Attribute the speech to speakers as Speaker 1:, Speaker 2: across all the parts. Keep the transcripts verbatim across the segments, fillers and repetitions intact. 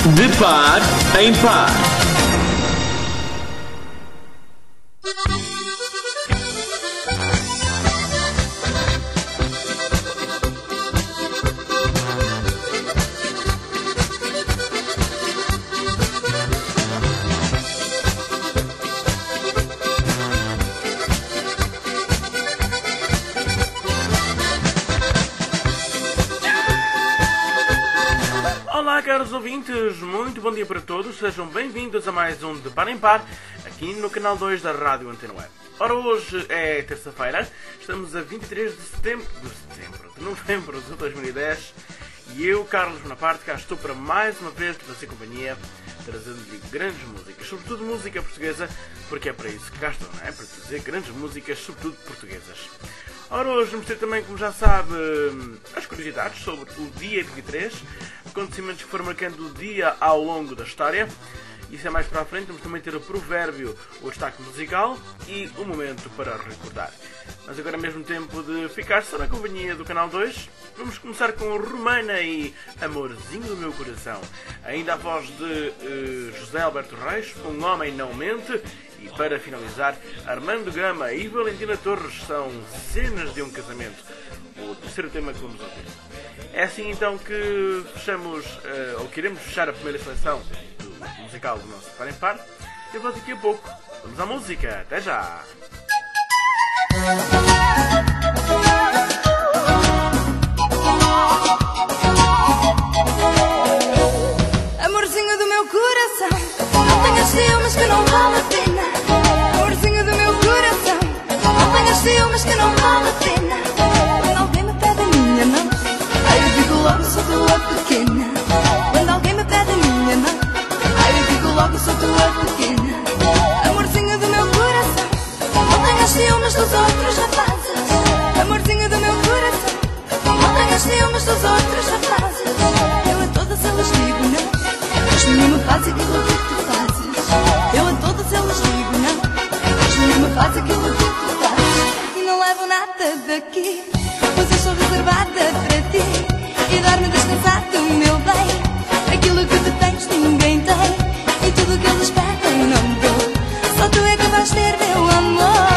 Speaker 1: De par em par.
Speaker 2: Olá, caros ouvintes, muito bom dia para todos, sejam bem-vindos a mais um De Par em Par, aqui no canal dois da Rádio Antena Web. Ora, hoje é terça-feira, estamos a vinte e três de setembro, de setembro, de novembro de dois mil e dez, e eu, Carlos Bonaparte, cá estou para mais uma vez para fazer companhia, trazendo-lhe grandes músicas, sobretudo música portuguesa, porque é para isso que cá estou, não é? Para trazer grandes músicas, sobretudo portuguesas. Ora, hoje vamos ter também, como já sabe, as curiosidades sobre o dia vinte e três, acontecimentos que foram marcando o dia ao longo da história. Isso é mais para a frente. Vamos também ter o provérbio, o destaque musical e o momento para recordar. Mas agora, ao mesmo tempo de ficar só na companhia do Canal dois, vamos começar com Romana e Amorzinho do Meu Coração. Ainda a voz de uh, José Alberto Reis, Um Homem Não Mente. E para finalizar, Armando Gama e Valentina Torres são Cenas de um Casamento, o terceiro tema que vamos ouvir. É assim então que fechamos, uh, ou queremos fechar a primeira seleção do musical do nosso Par em Par. Eu volto daqui a pouco. Vamos à música. Até já!
Speaker 3: Amorzinho do meu coração, não tenhas ciúmes que não vale a pena. Amorzinho do meu coração, não tenhas ciúmes que não vale a pena. Quando alguém me pede a minha mão, ai eu digo logo sou tua pequena. Quando alguém me pede a minha mão, ai eu digo logo sou tua pequena. Amorzinho do meu coração, não tenhas ciúmes dos outros rapazes. Amorzinho do meu coração, não tenhas ciúmes dos outros rapazes. Eu a todas elas digo não, mas nenhum me faz aquilo que tu fazes. Eu a todas elas digo não, mas nenhum me faz aquilo que tu fazes. E não levo nada daqui, pois eu sou reservada para ti. E dar-me descansado, meu bem, aquilo que tu tens ninguém tem. E tudo que eles pedem não dou, só tu é que vais ter, meu amor.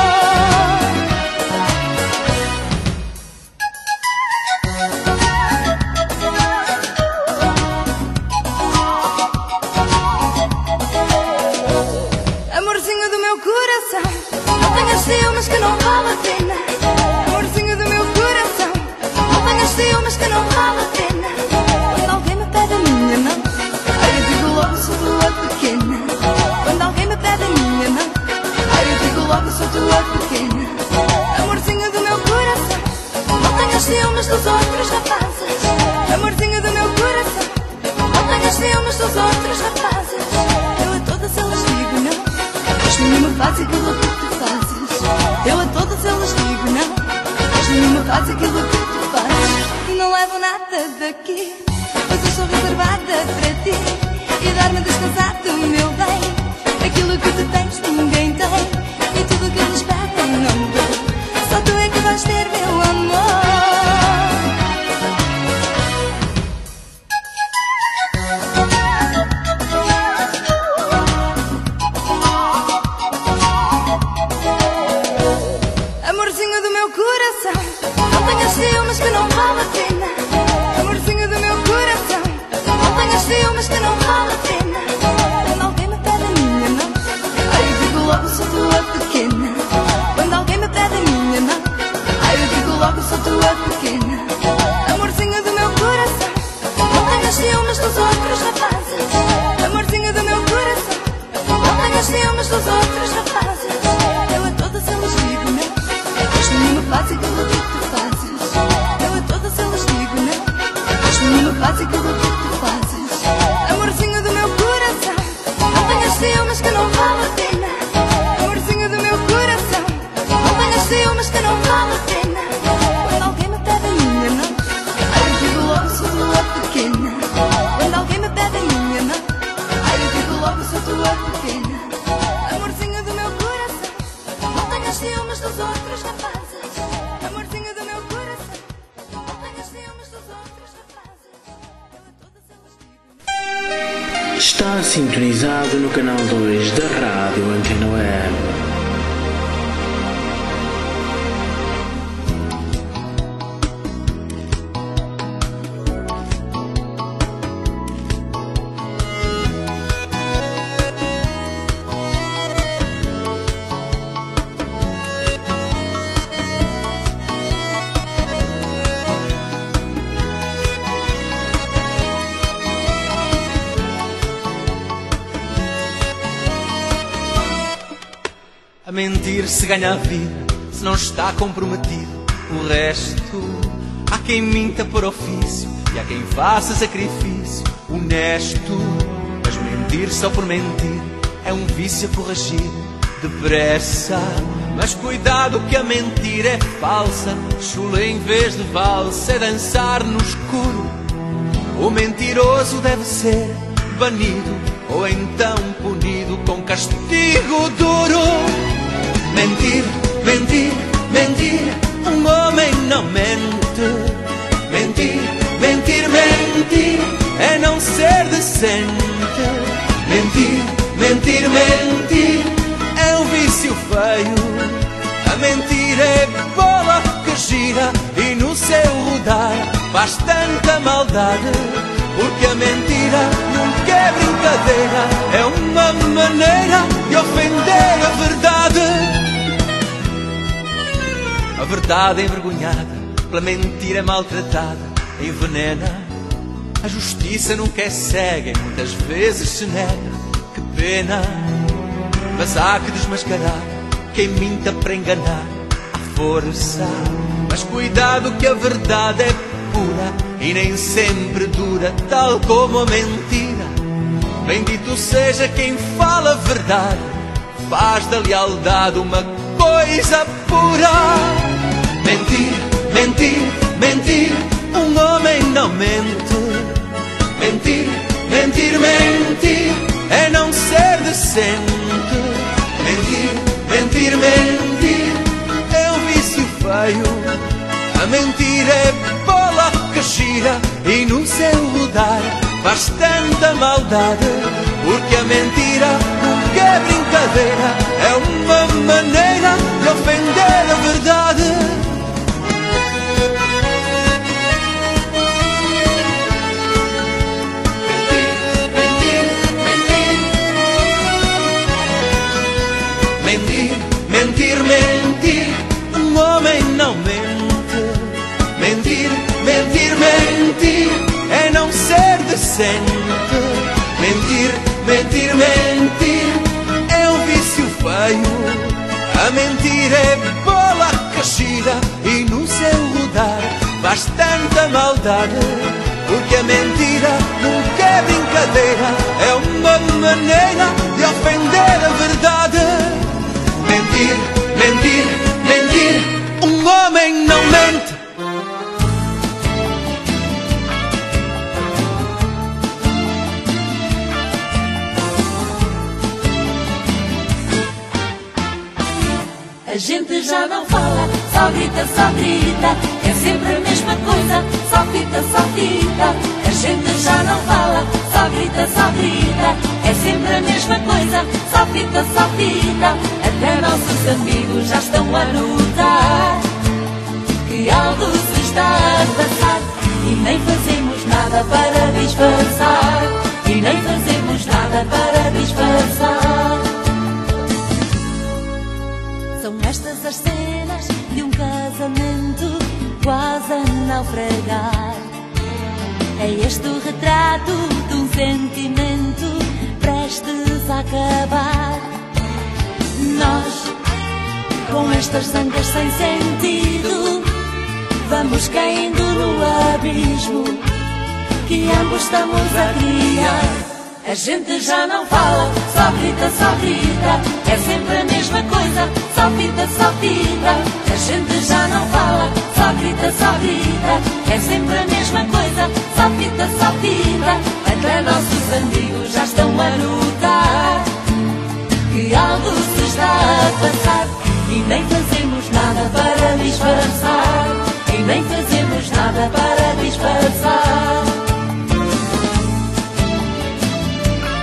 Speaker 3: Amorzinho do meu coração, não tenhas ciúmes que não vale a pena. Amorzinho do meu coração, não tenhas ciúmes que não vale a pena. Quando alguém me pede a minha mão, ai eu digo logo sou tua pequena. Quando alguém me pede a minha mão, ai eu digo logo sou tua pequena. Amorzinho do meu coração, não tenhas ciúmes dos outros rapazes. Amorzinho do meu coração, não tenhas ciúmes dos outros rapazes. Eu a todas elas digo não, mas nenhum me faz aquilo que tu fazes. Eu a todas elas digo não, mas nenhum me faz aquilo que tu fazes. E não levo nada daqui, pois eu sou reservada para ti. E dar-me descansado, meu bem, aquilo que tu tens ninguém tem. E tudo que eles pedem não dou, só tu é que vais ter, meu amor. Amorzinho do meu coração, não tenhas ciúmes que não vale a pena. Amorzinho do meu coração, não tenhas ciúmes que não vale a pena. Quando alguém me pede a minha mão, ai eu digo logo sou tua pequena. Quando alguém me pede a minha mão, ai eu digo logo sou tua pequena. Amorzinho do meu coração, não tenhas ciúmes dos outros rapazes. Amorzinho do meu coração, não tenhas ciúmes dos outros rapazes. Eu a todas elas digo não, mas nenhum me faz aquilo que tu fazes. Eu a todas elas digo não, mas nenhum me faz aquilo que tu fazes. Amorzinho do meu coração, não tenhas ciúmes que não vale a pena. Amorzinho do meu coração, não tenhas ciúmes que não vale a pena. Quando alguém me pede a minha mão, ai eu digo logo sou tua pequena. Quando alguém me pede a minha mão, ai eu digo logo sou tua pequena. Amorzinho do meu coração, não tenhas ciúmes dos outros rapazes. Amorzinho do meu coração, não tenhas ciúmes dos outros rapazes.
Speaker 1: Está sintonizado no canal dois da Rádio Antena Web.
Speaker 4: A mentir se ganha a vida, se não está comprometido o resto. Há quem minta por ofício e há quem faça sacrifício honesto. Mas mentir só por mentir é um vício a corrigir depressa. Mas cuidado que a mentira é falsa, chula em vez de valsa, é dançar no escuro. O mentiroso deve ser banido ou então punido com castigo duro. Mentir, mentir, mentir, um homem não mente. Mentir, mentir, mentir, é não ser decente. Mentir, mentir, mentir, é um vício feio. A mentira é bola que gira e no seu rodar faz tanta maldade. Porque a mentira nunca é brincadeira, é uma maneira de ofender a verdade. A verdade envergonhada, pela mentira maltratada, envenena. A justiça nunca é cega e muitas vezes se nega. Que pena, mas há que desmascarar quem minta para enganar à força. Mas cuidado que a verdade é pura e nem sempre dura, tal como a mentira. Bendito seja quem fala a verdade, faz da lealdade uma coisa pura. Mentir, mentir, mentir, um homem não mente. Mentir, mentir, mentir, é não ser decente. Mentir, mentir, mentir, é um vício feio. A mentira é bola que gira e no seu rodar faz tanta maldade. Porque a mentira nunca é brincadeira, é uma maneira de ofender a verdade. Mentir, mentir, mentir, um homem não mente. Mentir, mentir, mentir, é não ser decente. Mentir, mentir, mentir, é um vício feio. A mentira é bola que gira e no seu rodar faz tanta maldade. Porque a mentira nunca é brincadeira, é uma maneira de ofender a verdade. Mentir, mentir, mentir, um homem não mente.
Speaker 5: A gente já não fala, só grita, só grita. É sempre a mesma coisa, só fita, só fita. A gente já não fala, só grita, só grita. É sempre a mesma coisa, só fita, só fita. Até nossos amigos já estão a notar que algo se está a passar. E nem fazemos nada para disfarçar. E nem fazemos nada para disfarçar. São estas as cenas de um casamento quase a naufragar. É este o retrato de um sentimento prestes a acabar. Nós, com estas zangas sem sentido, vamos caindo no abismo que ambos estamos a criar. A gente já não fala, só grita, só grita. É sempre a mesma coisa, só fita, só fita. A gente já não fala, só grita, só grita. É sempre a mesma coisa, só fita, só fita. Até nossos amigos já estão a notar que algo se está a passar. E nem fazemos nada para disfarçar. E nem fazemos nada para disfarçar.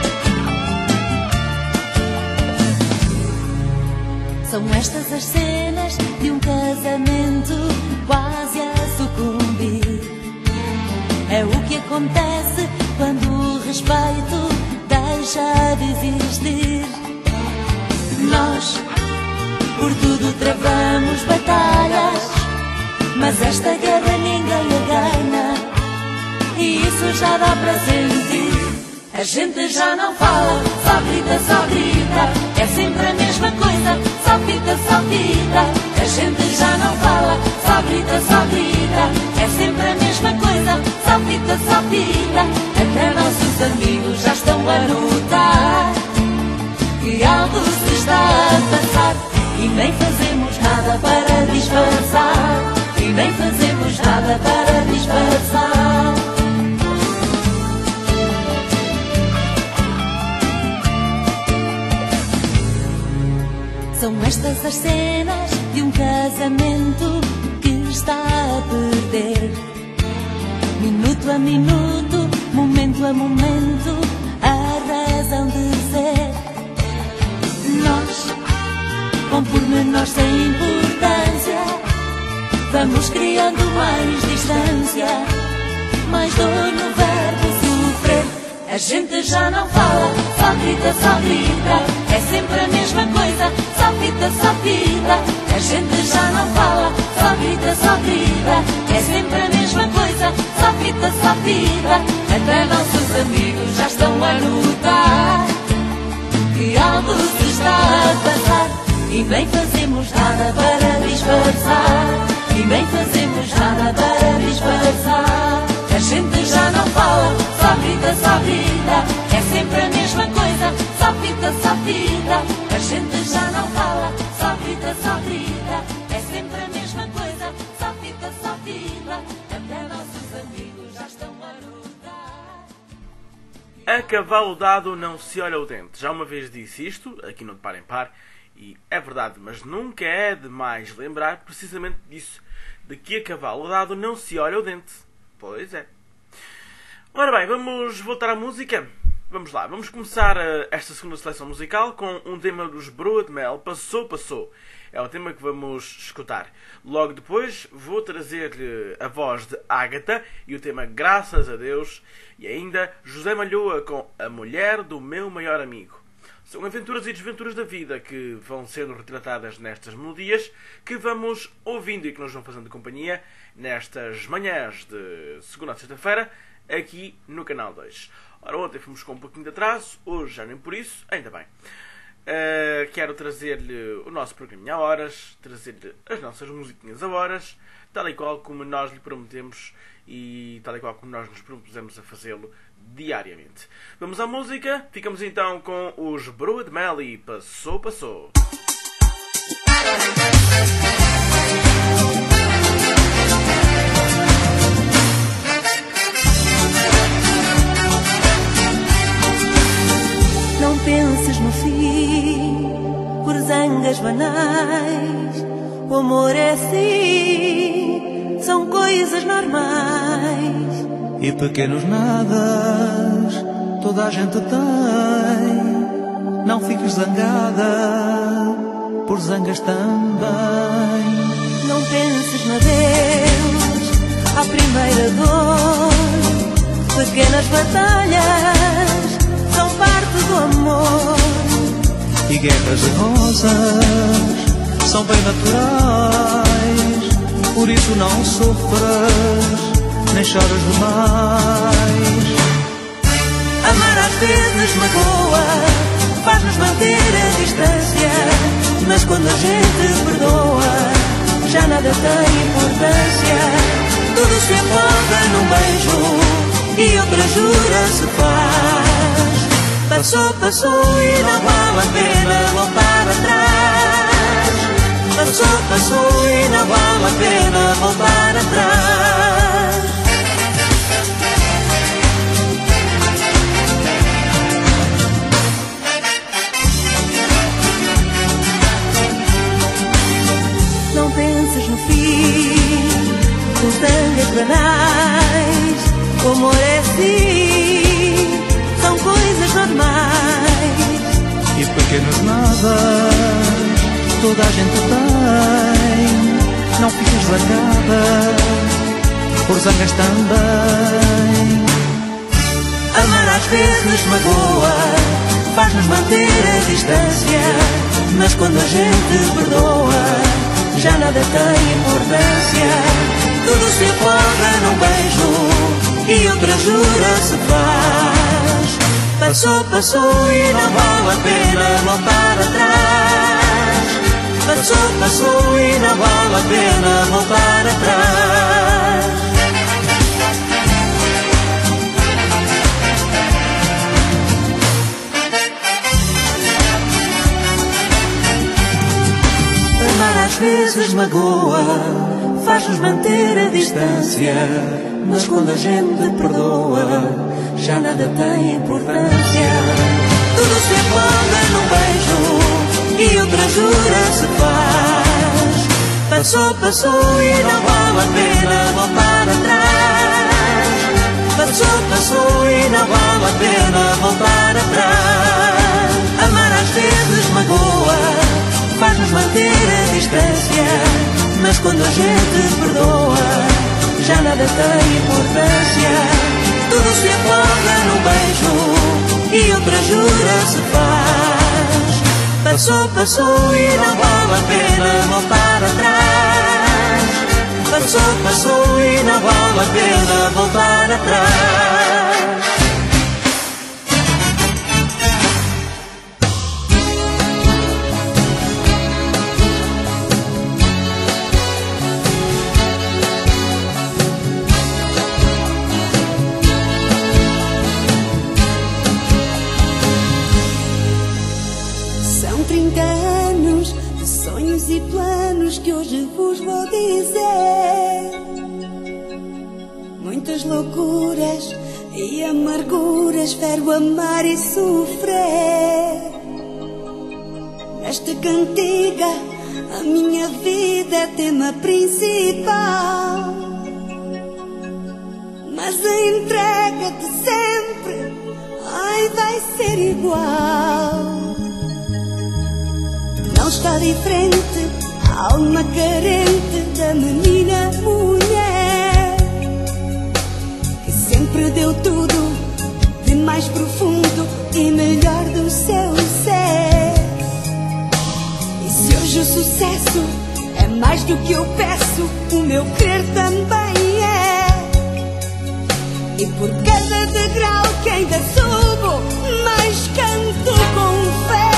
Speaker 5: É o que acontece quando o respeito deixa de existir. Nós, por tudo travamos batalhas, mas esta guerra ninguém a ganha, e isso já dá para sentir. A gente já não fala, só grita, só grita. É sempre a mesma coisa, só fita, só fita. A gente já não fala, só grita, só grita. É sempre a mesma coisa, só fita, só fita. Até nossos amigos já estão a notar que algo se está a passar, e nem fazemos nada para disfarçar. E nem fazemos nada para disfarçar. São estas as cenas de um casamento que está a perder. Minuto a minuto, momento a momento, a razão de ser. Nós, com pormenores sem importância, vamos criando mais distância, mais dor no verbo sofrer. A gente já não fala, só grita, só grita. É sempre a mesma coisa, só fita, só fita. A gente já não fala, só grita, só grita. É sempre a mesma coisa, só fita, só fita. Até nossos amigos já estão a notar que algo se está a passar, e nem fazemos nada para disfarçar. E nem fazemos nada para disfarçar. A gente já não fala, só grita, só grita. É sempre a mesma coisa, só fita, só fita. A gente já não fala, só grita, só grita. É sempre a mesma coisa, só fita, só fita. Até nossos amigos já estão a notar.
Speaker 2: A cavalo dado não se olha o dente. Já uma vez disse isto, aqui no De Par em Par, e é verdade, mas nunca é demais lembrar precisamente disso, de que a cavalo dado não se olha o dente. Pois é. Ora bem, vamos voltar à música? Vamos lá, vamos começar uh, esta segunda seleção musical com um tema dos Broa de Mel, Passou, Passou. É o tema que vamos escutar. Logo depois vou trazer-lhe a voz de Ágata e o tema Graças a Deus, e ainda José Malhoa com A Mulher do Meu Maior Amigo. São aventuras e desventuras da vida que vão sendo retratadas nestas melodias, que vamos ouvindo e que nos vão fazendo companhia nestas manhãs de segunda a sexta-feira, aqui no Canal dois. Ora, ontem fomos com um pouquinho de atraso, hoje já nem por isso, ainda bem. Uh, quero trazer-lhe o nosso programinha a horas, trazer-lhe as nossas musiquinhas a horas, tal e qual como nós lhe prometemos e tal e qual como nós nos propusemos a fazê-lo diariamente. Vamos à música, ficamos então com os Broa de Mel e Passou, Passou.
Speaker 6: Não penses no fim por zangas banais. O amor é assim, são coisas normais.
Speaker 4: E pequenos nadas toda a gente tem. Não fiques zangada por zangas também.
Speaker 6: Não penses na Deus à primeira dor. Pequenas batalhas são parte do amor.
Speaker 4: E guerras e rosas são bem naturais. Por isso não sofras, nem choras demais.
Speaker 6: Amar às vezes magoa, faz-nos manter a distância, mas quando a gente perdoa, já nada tem importância. Tudo se afoga num beijo e outra jura se faz. Passou, passou e não vale a pena voltar atrás. Passou, passou e não vale a pena voltar atrás. Não penses no fim, com tangas banais. O amor é assim, são coisas normais.
Speaker 4: E pequenos nadas toda a gente tem. Não fiques zangada por zangas também.
Speaker 6: Amar às vezes magoa, faz-nos manter a distância, mas quando a gente perdoa, já nada tem importância. Tudo se apaga num beijo e outra jura se faz. Passou, passou e não vale a pena voltar atrás. Passou, passou e não vale a pena voltar atrás. Amar às vezes magoa, faz-nos manter a distância, mas quando a gente perdoa, já nada tem importância. Tudo se apaga num beijo e outra jura se faz. Passou, passou e não vale a pena voltar atrás. Passou, passou e não vale a pena voltar atrás. Amar às vezes magoa, faz-nos manter a distância, mas quando a gente perdoa, já nada tem importância. Tudo se apaga num beijo e outra jura se faz. Passou, passou e não vale a pena voltar atrás. Passou, passou e não vale a pena voltar atrás.
Speaker 3: E planos que hoje vos vou dizer, muitas loucuras e amarguras, espero amar e sofrer. Nesta cantiga a minha vida é tema principal, mas a entrega de sempre, ai, vai ser igual. Não está diferente a alma carente da menina mulher que sempre deu tudo de mais profundo e melhor do seu ser. E se hoje o sucesso é mais do que eu peço, o meu querer também é. E por cada degrau que ainda subo, mais canto com fé.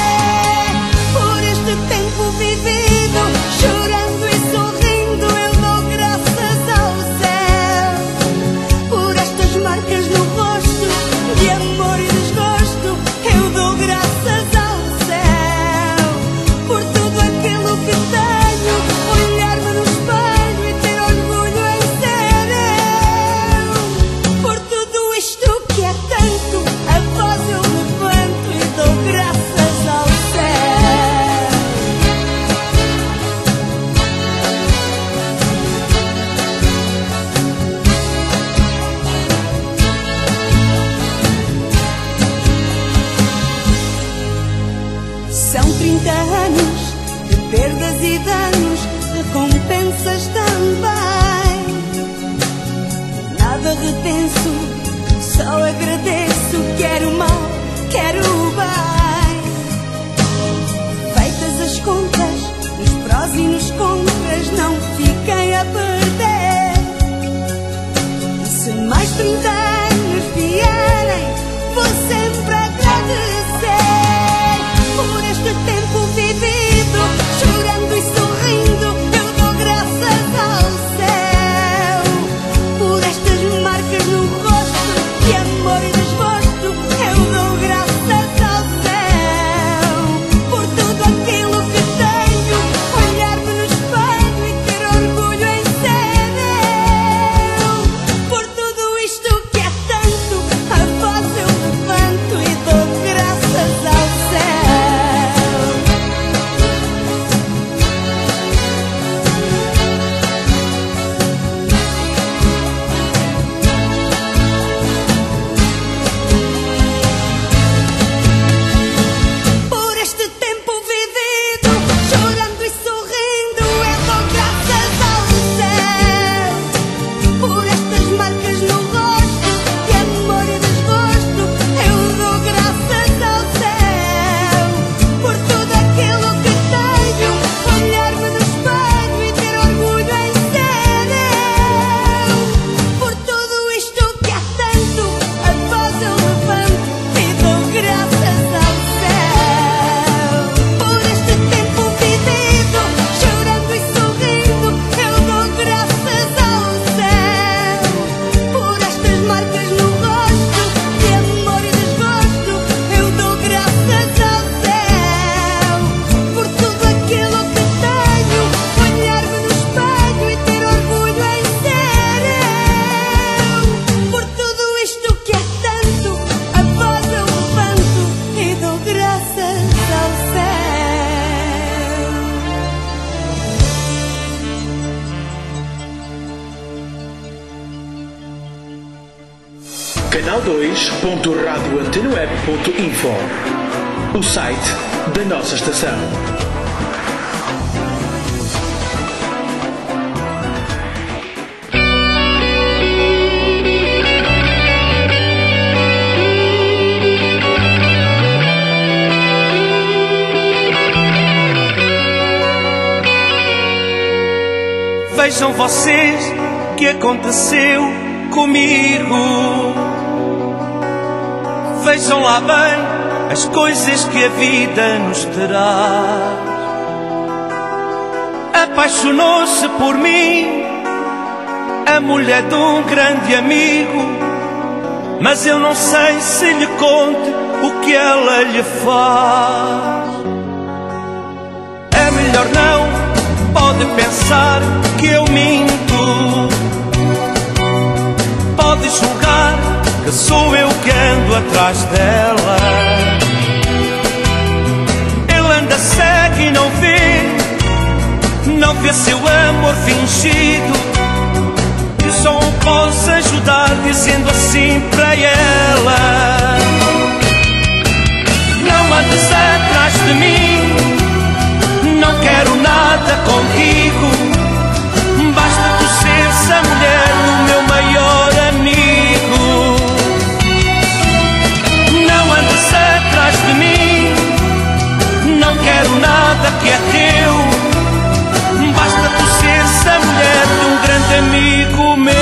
Speaker 3: Tempo vivido, chorando e sorrindo, eu dou graças ao céu. Por estas marcas no rosto, de amor e desgosto, eu dou graças ao céu. Por tudo aquilo que tenho, olhar-me no espelho e ter orgulho em ser eu. Por tudo isto que é tanto, a voz eu levanto e dou graças ao céu. trinta anos de perdas e danos, recompensas também. Nada repenso, só agradeço. Quero o mal, quero o bem. Feitas as contas, nos prós e nos contras, não fiquem a perder. E se mais trinta anos vierem, vou sempre agradecer. Por este tempo vivido, chorando e sorrindo, eu dou graças ao céu. Por estas marcas no rosto, de amor e desgosto, eu dou graças ao céu. Por tudo aquilo que tenho, olhar-me no espelho e ter orgulho em ser eu. Por tudo isto que
Speaker 1: canal dois ponto radio antena web ponto info, o site da nossa estação.
Speaker 7: Vejam vocês que aconteceu comigo. Vejam lá bem as coisas que a vida nos traz. Apaixonou-se por mim a mulher de um grande amigo, mas eu não sei se lhe conto o que ela lhe faz. É melhor não, pode pensar que eu minto, pode julgar que sou eu que ando atrás dela. Ele anda cego e não vê, não vê seu amor fingido. Eu só o posso ajudar dizendo assim para ela: não andes atrás de mim, não quero nada contigo. Basta tu seres a mulher do meu maior amigo. Não andes atrás de mim, não quero nada que é teu. Basta tu seres a mulher de um grande amigo meu.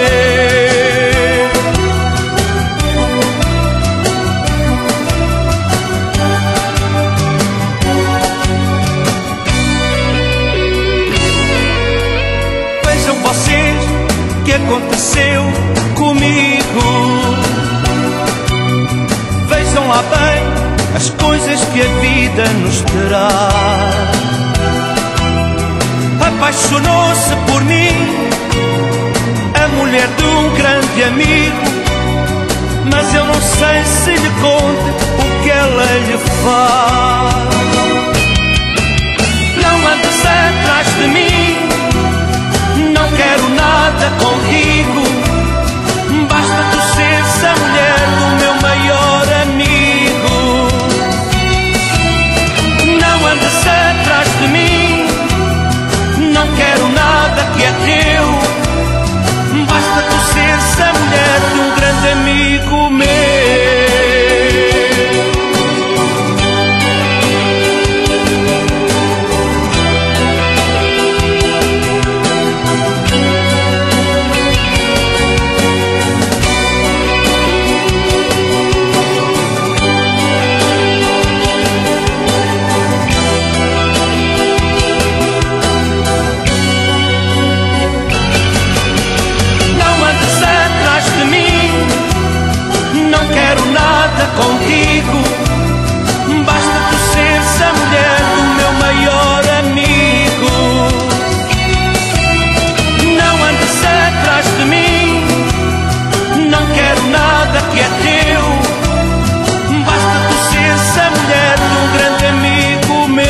Speaker 7: Que aconteceu comigo. Vejam lá bem as coisas que a vida nos traz. Apaixonou-se por mim a mulher de um grande amigo, mas eu não sei se lhe conto o que ela lhe faz. Não andes atrás de mim, não quero nada contigo. Basta tu seres a mulher do meu maior amigo. Não andes atrás de mim, não quero nada que é teu. Basta tu seres a mulher de um grande amigo meu. Contigo, basta tu seres a mulher do meu maior amigo. Não andes atrás de mim, não quero nada que é teu. Basta tu seres a mulher de um grande amigo meu.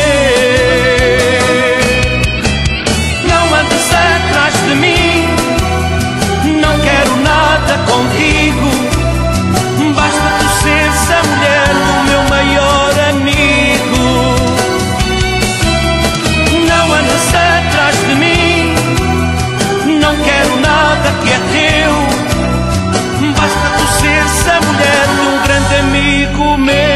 Speaker 7: Não andes atrás de mim, não quero nada contigo. Basta tu seres a mulher do meu maior amigo. Não andes atrás de mim, não quero nada que é teu. Basta tu seres a mulher de um grande amigo meu.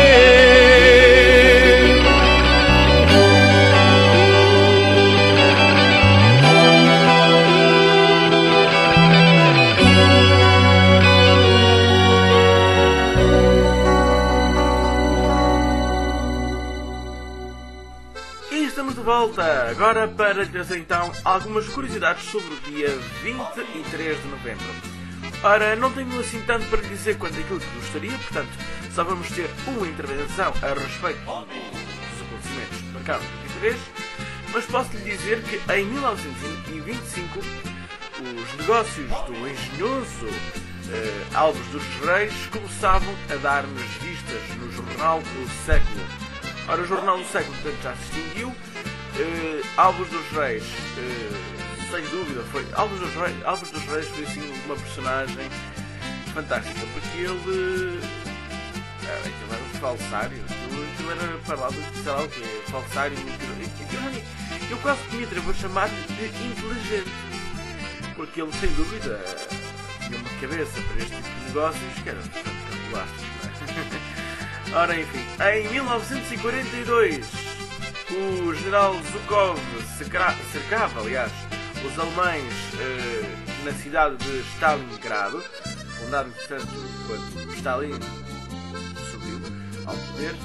Speaker 2: Estamos de volta agora para lhe trazer então algumas curiosidades sobre o dia vinte e três de novembro. Ora, não tenho assim tanto para lhe dizer quanto aquilo que gostaria, portanto, só vamos ter uma intervenção a respeito dos acontecimentos marcados no vinte e três, mas posso lhe dizer que em mil novecentos e vinte e cinco os negócios do engenhoso uh, Alves dos Reis começavam a dar-nos vistas no Jornal do Século. Ora, o Jornal do Século, portanto, já se extinguiu. Uh, Alves dos Reis, uh, sem dúvida, foi Alves dos Reis, Alves dos Reis foi assim uma personagem fantástica, porque ele... Aquilo era um falsário, aquilo era falado, sei lá o quê, falsário, eu quase que me atrevo a chamar de inteligente, porque ele sem dúvida tinha uma cabeça para este tipo de negócios que era bastante fantástico. Ora, enfim, em mil novecentos e quarenta e dois o general Zhukov cercava, aliás, os alemães eh, na cidade de Stalingrado, fundado entretanto quando Stalin subiu ao poder.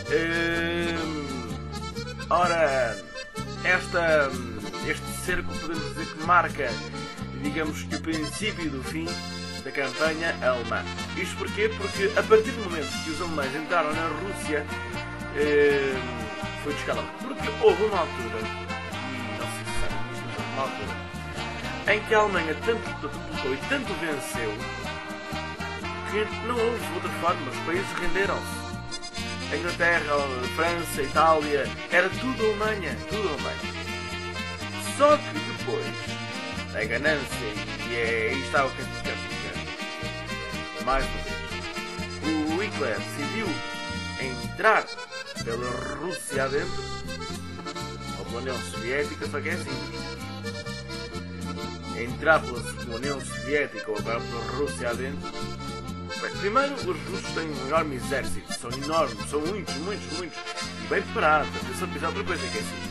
Speaker 2: Uh, ora, esta, este cerco podemos dizer que marca, digamos que o princípio do fim da campanha alemã. Isto porquê? Porque a partir do momento que os alemães entraram na Rússia, uh, foi descalado. Porque houve uma altura, e não sei se sabem isto, mas houve uma altura, em que a Alemanha tanto lutou e tanto venceu, que não houve outra forma, os países renderam-se. A Inglaterra, a França, a Itália, era tudo Alemanha, tudo Alemanha. Só que depois, a ganância, e é, aí está o que a gente quer dizer, mais uma vez, o Hitler decidiu entrar pela Rússia adentro, ou pela União Soviética, só que é assim. Entrar pela União Soviética ou agora pela Rússia adentro. Bem, primeiro, os russos têm um enorme exército, são enormes, são muitos, muitos, muitos, e bem preparados. Atenção, pensar outra coisa que é assim: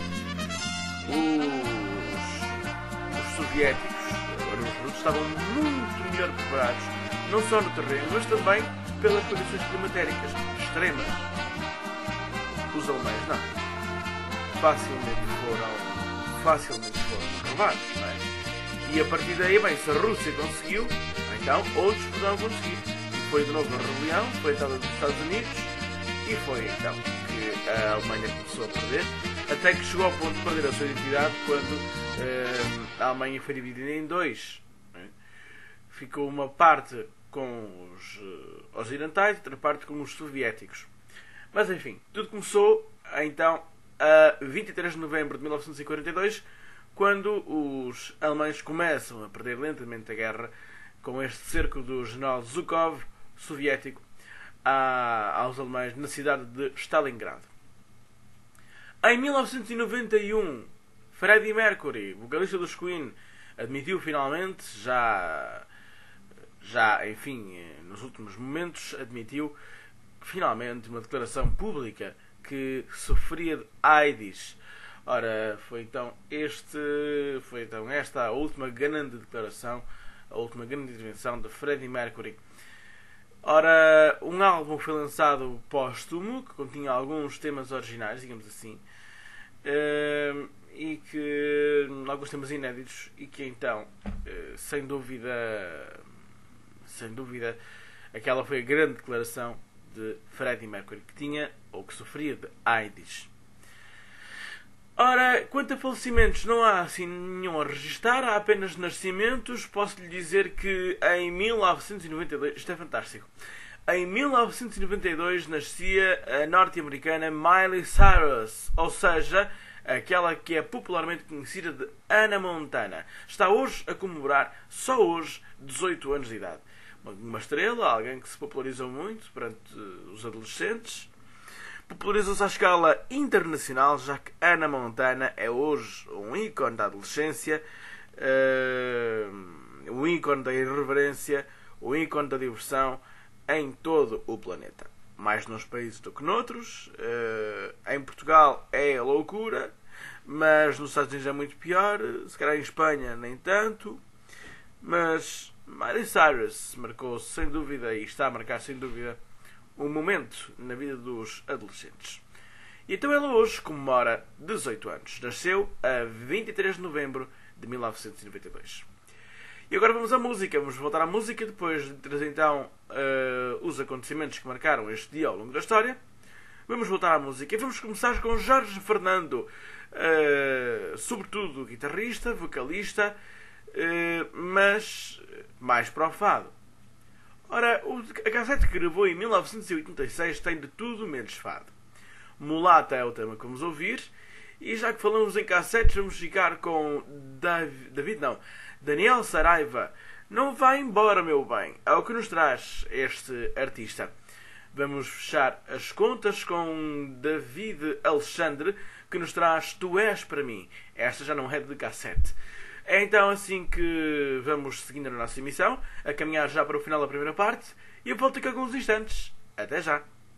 Speaker 2: os, os soviéticos, agora os russos, estavam muito melhor preparados, não só no terreno, mas também pelas condições climatéricas extremas. Os alemães não. Facilmente foram, facilmente foram roubados, não é? E a partir daí, bem, se a Rússia conseguiu, então outros poderão conseguir. E foi de novo a rebelião, foi a entrada dos Estados Unidos, e foi então que a Alemanha começou a perder, até que chegou ao ponto de perder a sua identidade quando uh, a Alemanha foi dividida em dois. Né? Ficou uma parte com os uh, ocidentais e outra parte com os soviéticos. Mas enfim, tudo começou então a vinte e três de novembro de mil novecentos e quarenta e dois, quando os alemães começam a perder lentamente a guerra com este cerco do general Zhukov soviético a, aos alemães na cidade de Stalingrado. Em mil novecentos e noventa e um, Freddie Mercury, vocalista dos Queen, admitiu finalmente, já, já enfim, nos últimos momentos, admitiu finalmente uma declaração pública que sofria de AIDS. Ora, foi então, este, foi então esta a última grande declaração, a última grande intervenção de Freddie Mercury. Ora, um álbum foi lançado póstumo, que continha alguns temas originais, digamos assim, e que alguns temas inéditos, e que então, sem dúvida, sem dúvida, aquela foi a grande declaração de Freddie Mercury, que tinha, ou que sofria de AIDS. Ora, quanto a falecimentos, não há assim nenhum a registrar, há apenas nascimentos. Posso-lhe dizer que em mil novecentos e noventa e dois, isto é fantástico, em mil novecentos e noventa e dois nascia a norte-americana Miley Cyrus, ou seja, aquela que é popularmente conhecida de Hannah Montana. Está hoje a comemorar, só hoje, dezoito anos de idade. Uma, uma estrela, alguém que se popularizou muito perante os adolescentes. Popularizou-se à escala internacional, já que Hannah Montana é hoje um ícone da adolescência, uh, um ícone da irreverência, um ícone da diversão em todo o planeta. Mais nos países do que noutros. Uh, em Portugal é loucura, mas nos Estados Unidos é muito pior. Se calhar em Espanha nem tanto. Mas Miley Cyrus marcou sem dúvida, e está a marcar sem dúvida, um momento na vida dos adolescentes. E então ela hoje comemora dezoito anos. Nasceu a vinte e três de novembro de mil novecentos e noventa e dois. E agora vamos à música. Vamos voltar à música depois de trazer então uh, os acontecimentos que marcaram este dia ao longo da história. Vamos voltar à música e vamos começar com Jorge Fernando, uh, sobretudo guitarrista, vocalista, uh, mas mais para o fado. Ora, a cassete que gravou em mil novecentos e oitenta e seis tem de tudo menos fado. Mulata é o tema que vamos ouvir. E já que falamos em cassetes, vamos ficar com David, David não, Daniel Saraiva, Não vai embora, meu bem. É o que nos traz este artista. Vamos fechar as contas com David Alexandre, que nos traz Tu És Para Mim. Esta já não é de cassete. É então assim que vamos seguindo a nossa emissão, a caminhar já para o final da primeira parte, e eu volto daqui a alguns instantes. Até já!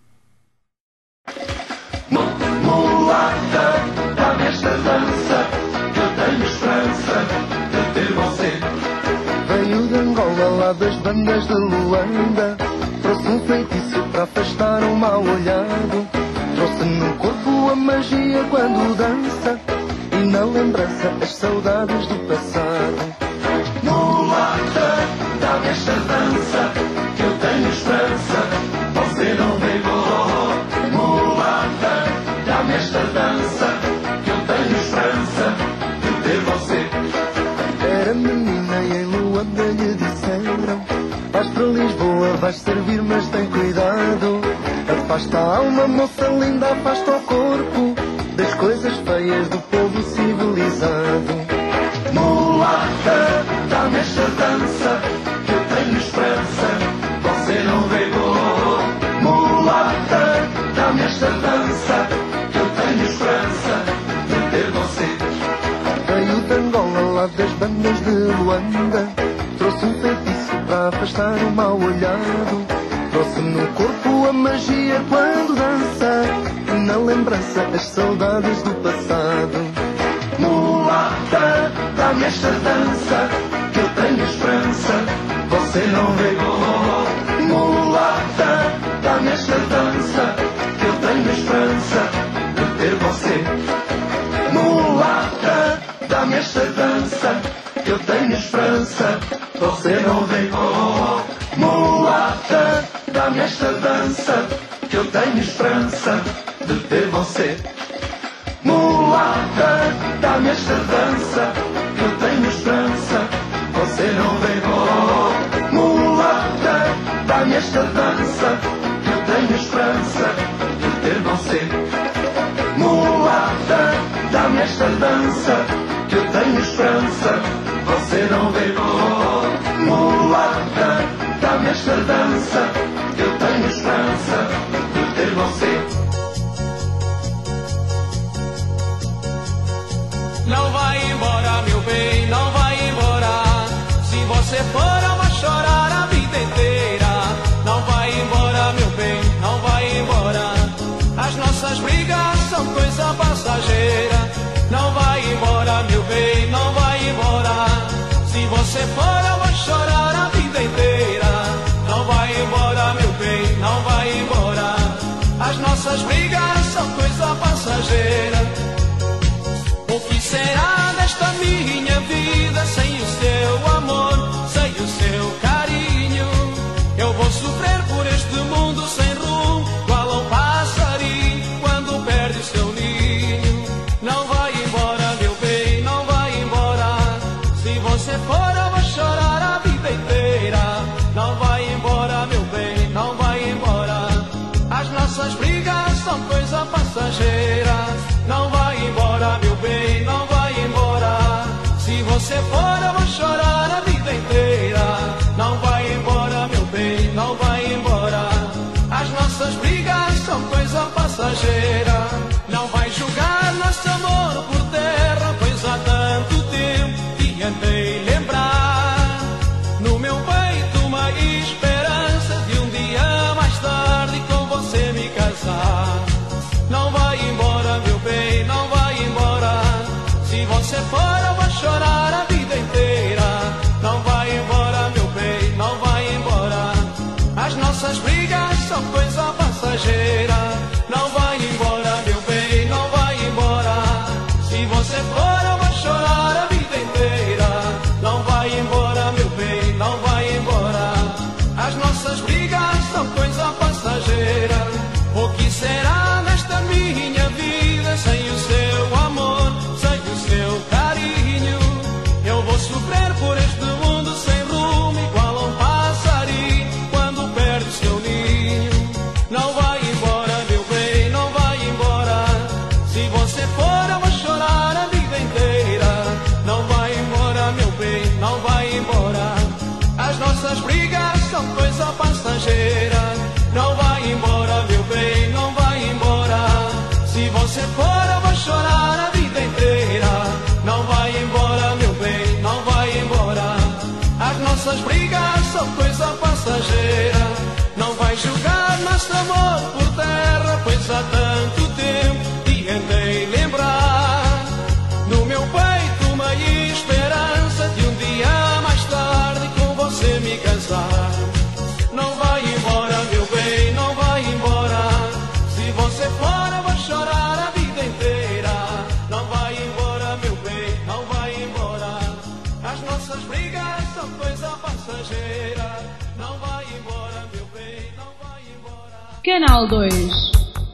Speaker 8: Mulata, dá-me esta dança, que eu tenho esperança de ter você.
Speaker 9: Veio de Angola, lá das bandas de Luanda, trouxe um feitiço para afastar o mal olhado. Trouxe no corpo a magia quando dança, e na lembrança as saudades do passado.
Speaker 8: Mulata, dá-me esta dança, que eu tenho esperança, você não vê gol. Mulata, dá-me esta dança, que eu tenho esperança de ter você.
Speaker 9: Era menina e em Luanda lhe disseram: vais para Lisboa, vais servir, mas tem cuidado. Afasta a alma, moça linda, afasta o corpo das coisas feias do povo civilizado.
Speaker 8: Mulata, dá-me esta dança, que eu tenho esperança, você não vê gol. Mulata, dá-me esta dança, que eu tenho esperança de ter você.
Speaker 9: Veio de Angola, lá das bandas de Luanda, trouxe um feitiço para afastar o mal olhado. Trouxe no corpo a magia quando dança, e na lembrança as saudades do passado.
Speaker 8: Mulata, dá-me esta dança, que eu tenho esperança, você não vê gol. Mulata, dá-me esta dança, que eu tenho esperança de ter você. Mulata, dá-me esta dança, que eu tenho esperança, você não vê gol. Mulata, dá-me esta dança, que eu tenho esperança de ter você. Mulata, dá-me esta dança, que eu tenho esperança, você não vê gol. Mulata, dá-me esta dança, que eu tenho esperança de ter você. Mulata, dá-me esta dança, que eu tenho esperança, você não vê gol. Mulata, dá-me esta dança, que eu tenho esperança de ter você.
Speaker 4: Não vai embora, meu bem, não vai embora. Se você for, eu vou chorar a vida inteira. Não vai embora, meu bem, não vai embora. As nossas brigas são coisa passageira. Não vai embora, meu bem, não vai embora. Se você for, eu vou chorar a vida inteira. Não vai embora, meu bem, não vai embora. As nossas brigas são coisa passageira. O que será desta minha vida sem o seu amor, sem o seu carinho? Eu vou sofrer por este mundo sem rumo, qual um passarinho quando perde o seu ninho. Não vai embora, meu bem, não vai embora. Se você for, eu vou chorar a vida inteira. Não vai embora, meu bem, não vai embora. As nossas brigas são coisa passageira. Não vai embora, meu bem, não vai embora. Se você for, eu vou chorar a vida inteira. Não vai embora, meu bem, não vai embora. As nossas brigas são coisa passageira. Não vai julgar nosso amor por terra, pois há tanto tempo que andei lembrar. No meu peito uma esperança de um dia mais tarde com você me casar. Não vai embora, meu bem, não vai embora. Se você for, eu vou chorar a vida inteira. Não vai embora, meu bem, não vai embora. As nossas brigas são coisa passageira. Não vai embora, meu bem, não vai embora. Se você for, eu vou chorar a vida inteira. Não vai embora, meu bem, não vai embora. As nossas brigas são coisa passageira. O que será nesta minha vida sem o seu amor, sem o seu carinho? Eu vou sofrer por este mundo sem rumo, igual a um passarinho quando perde o seu ninho. Não vai embora. passageira. Não vai embora, meu bem, não vai embora. Se você for, eu vou chorar a vida inteira. Não vai embora, meu bem, não vai embora. As nossas brigas são coisa passageira. Não vai jogar nosso amor por terra, pois há tanto tempo te tentei lembrar. No meu peito uma esperança de um dia mais tarde com você me casar. Não vai embora, meu bem, não vai embora. Se você for, eu vou chorar a vida inteira. Não vai embora, meu bem, não vai embora. As nossas brigas são coisa passageira. Não vai embora, meu bem, não vai embora.
Speaker 10: Canal dois.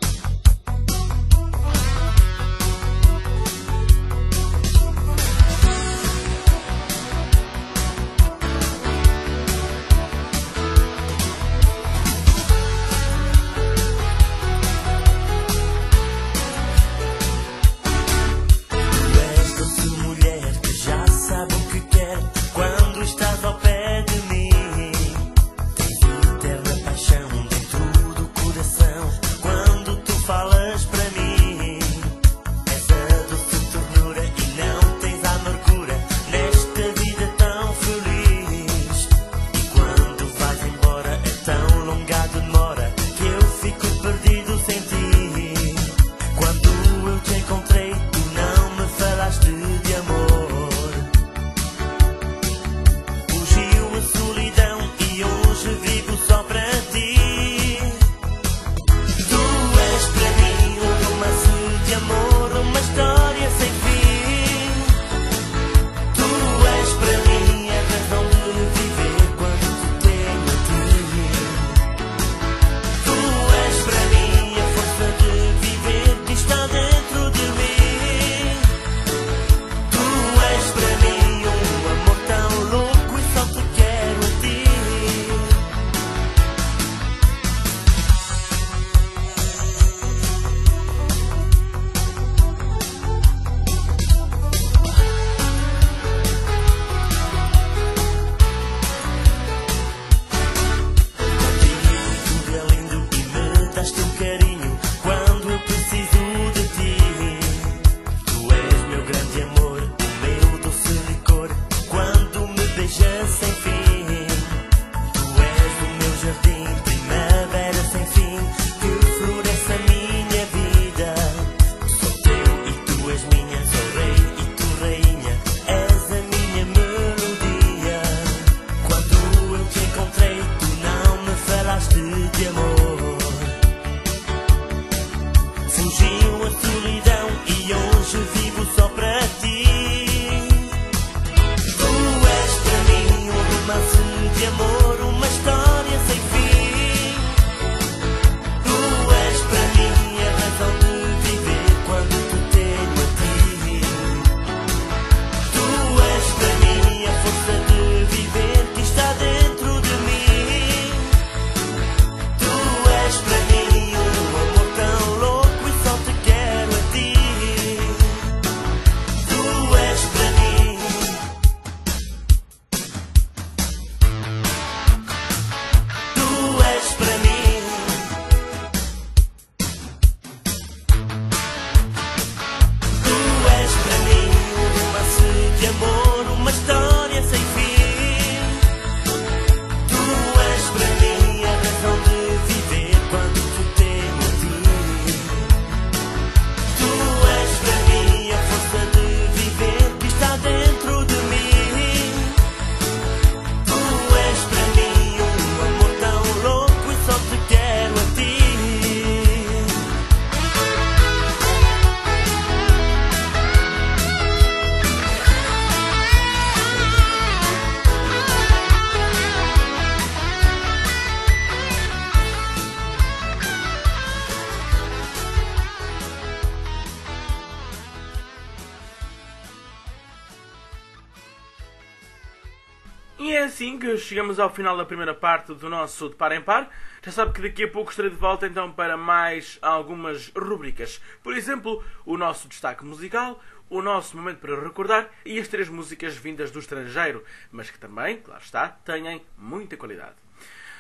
Speaker 2: E é assim que chegamos ao final da primeira parte do nosso De Par em Par. Já sabe que daqui a pouco estarei de volta então para mais algumas rubricas. Por exemplo, o nosso destaque musical, o nosso momento para recordar e as três músicas vindas do estrangeiro, mas que também, claro está, têm muita qualidade.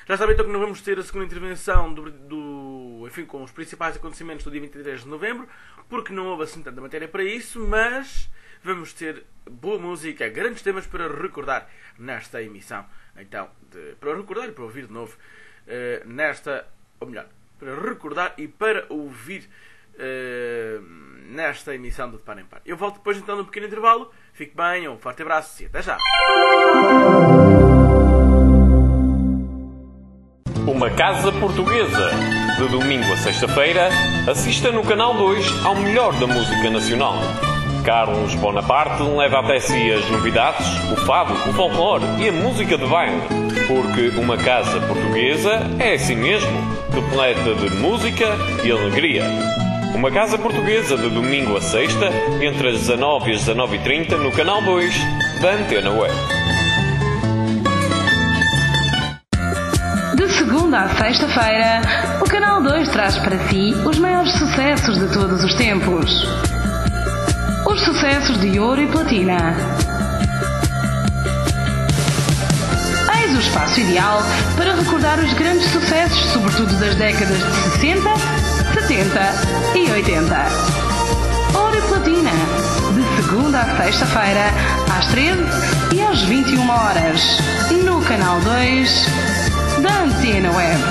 Speaker 2: Já sabem então que não vamos ter a segunda intervenção do, do, enfim, com os principais acontecimentos do dia vinte e três de novembro, porque não houve assim tanta matéria para isso, mas vamos ter boa música, grandes temas para recordar nesta emissão. Então, de, para recordar e para ouvir de novo uh, nesta, ou melhor, para recordar e para ouvir uh, nesta emissão do De Par em Par. Eu volto depois então num pequeno intervalo. Fique bem, um forte abraço e até já!
Speaker 10: Uma Casa Portuguesa. De domingo a sexta-feira, assista no Canal dois ao melhor da música nacional. Carlos Bonaparte leva até si as novidades, o fado, o folclore e a música de baile. Porque uma casa portuguesa é assim mesmo, repleta de música e alegria. Uma Casa Portuguesa de domingo a sexta, entre as dezanove e as dezanove e trinta, no Canal dois da Antena Web.
Speaker 11: De segunda à sexta-feira, o Canal dois traz para si os maiores sucessos de todos os tempos. Os sucessos de ouro e platina. Eis o espaço ideal para recordar os grandes sucessos, sobretudo das décadas de sessenta, setenta e oitenta. Ouro e platina, de segunda à sexta-feira, às treze e às vinte e uma horas, no Canal dois da Antena Web.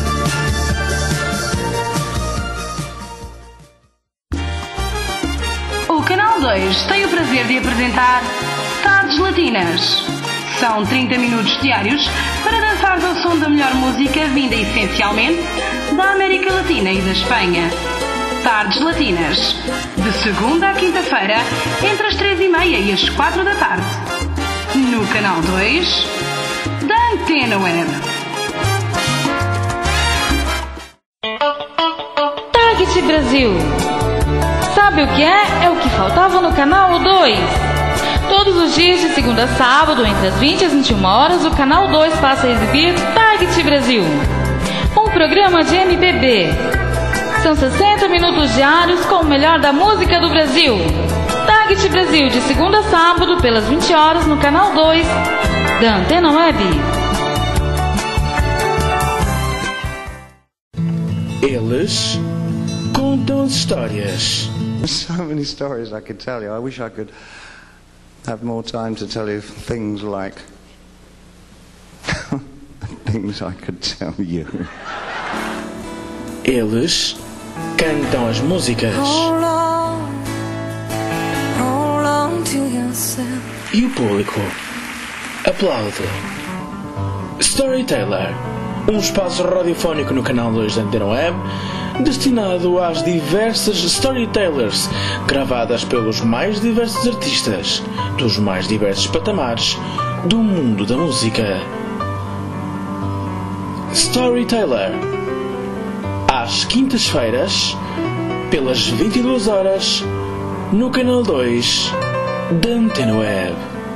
Speaker 11: O Canal dois tem o prazer de apresentar Tardes Latinas. São trinta minutos diários para dançar ao som da melhor música vinda essencialmente da América Latina e da Espanha. Tardes Latinas, de segunda à quinta-feira, entre as três e meia e as quatro da tarde, no Canal dois da Antena Web.
Speaker 12: Target Brasil. Sabe o que é? É o que faltava no Canal dois. Todos os dias, de segunda a sábado, entre as vinte e as vinte e uma horas, o Canal dois passa a exibir Target Brasil, um programa de M P B. São sessenta minutos diários com o melhor da música do Brasil. Target Brasil, de segunda a sábado, pelas vinte horas, no Canal dois da Antena Web.
Speaker 1: Eles contam histórias.
Speaker 13: So many stories I could tell you. I wish I could have more time to tell you things like things I could tell you.
Speaker 1: Eles cantam as músicas.
Speaker 3: Hold on, hold on to yourself.
Speaker 1: E o público aplaude. Storyteller, um espaço radiofónico no Canal dois da Antena Web, destinado às diversas storytellers, gravadas pelos mais diversos artistas, dos mais diversos patamares, do mundo da música. Storyteller, às quintas-feiras, pelas vinte e duas horas, no Canal dois da Antena Web.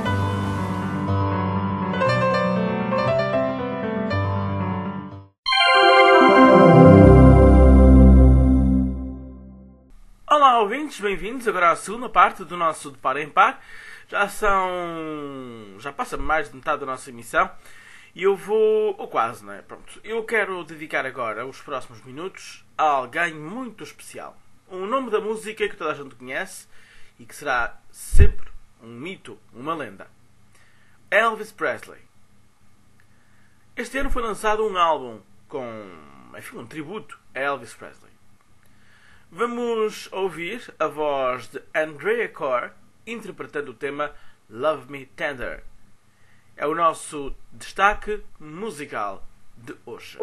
Speaker 2: Olá ouvintes, bem-vindos agora à segunda parte do nosso De Par em Par. Já são... já passa mais de metade da nossa emissão e eu vou... ou quase, não é? Pronto. Eu quero dedicar agora os próximos minutos a alguém muito especial. Um nome da música que toda a gente conhece e que será sempre um mito, uma lenda. Elvis Presley. Este ano foi lançado um álbum com, enfim, um tributo a Elvis Presley. Vamos ouvir a voz de Andrea Corr interpretando o tema Love Me Tender. É o nosso destaque musical de hoje.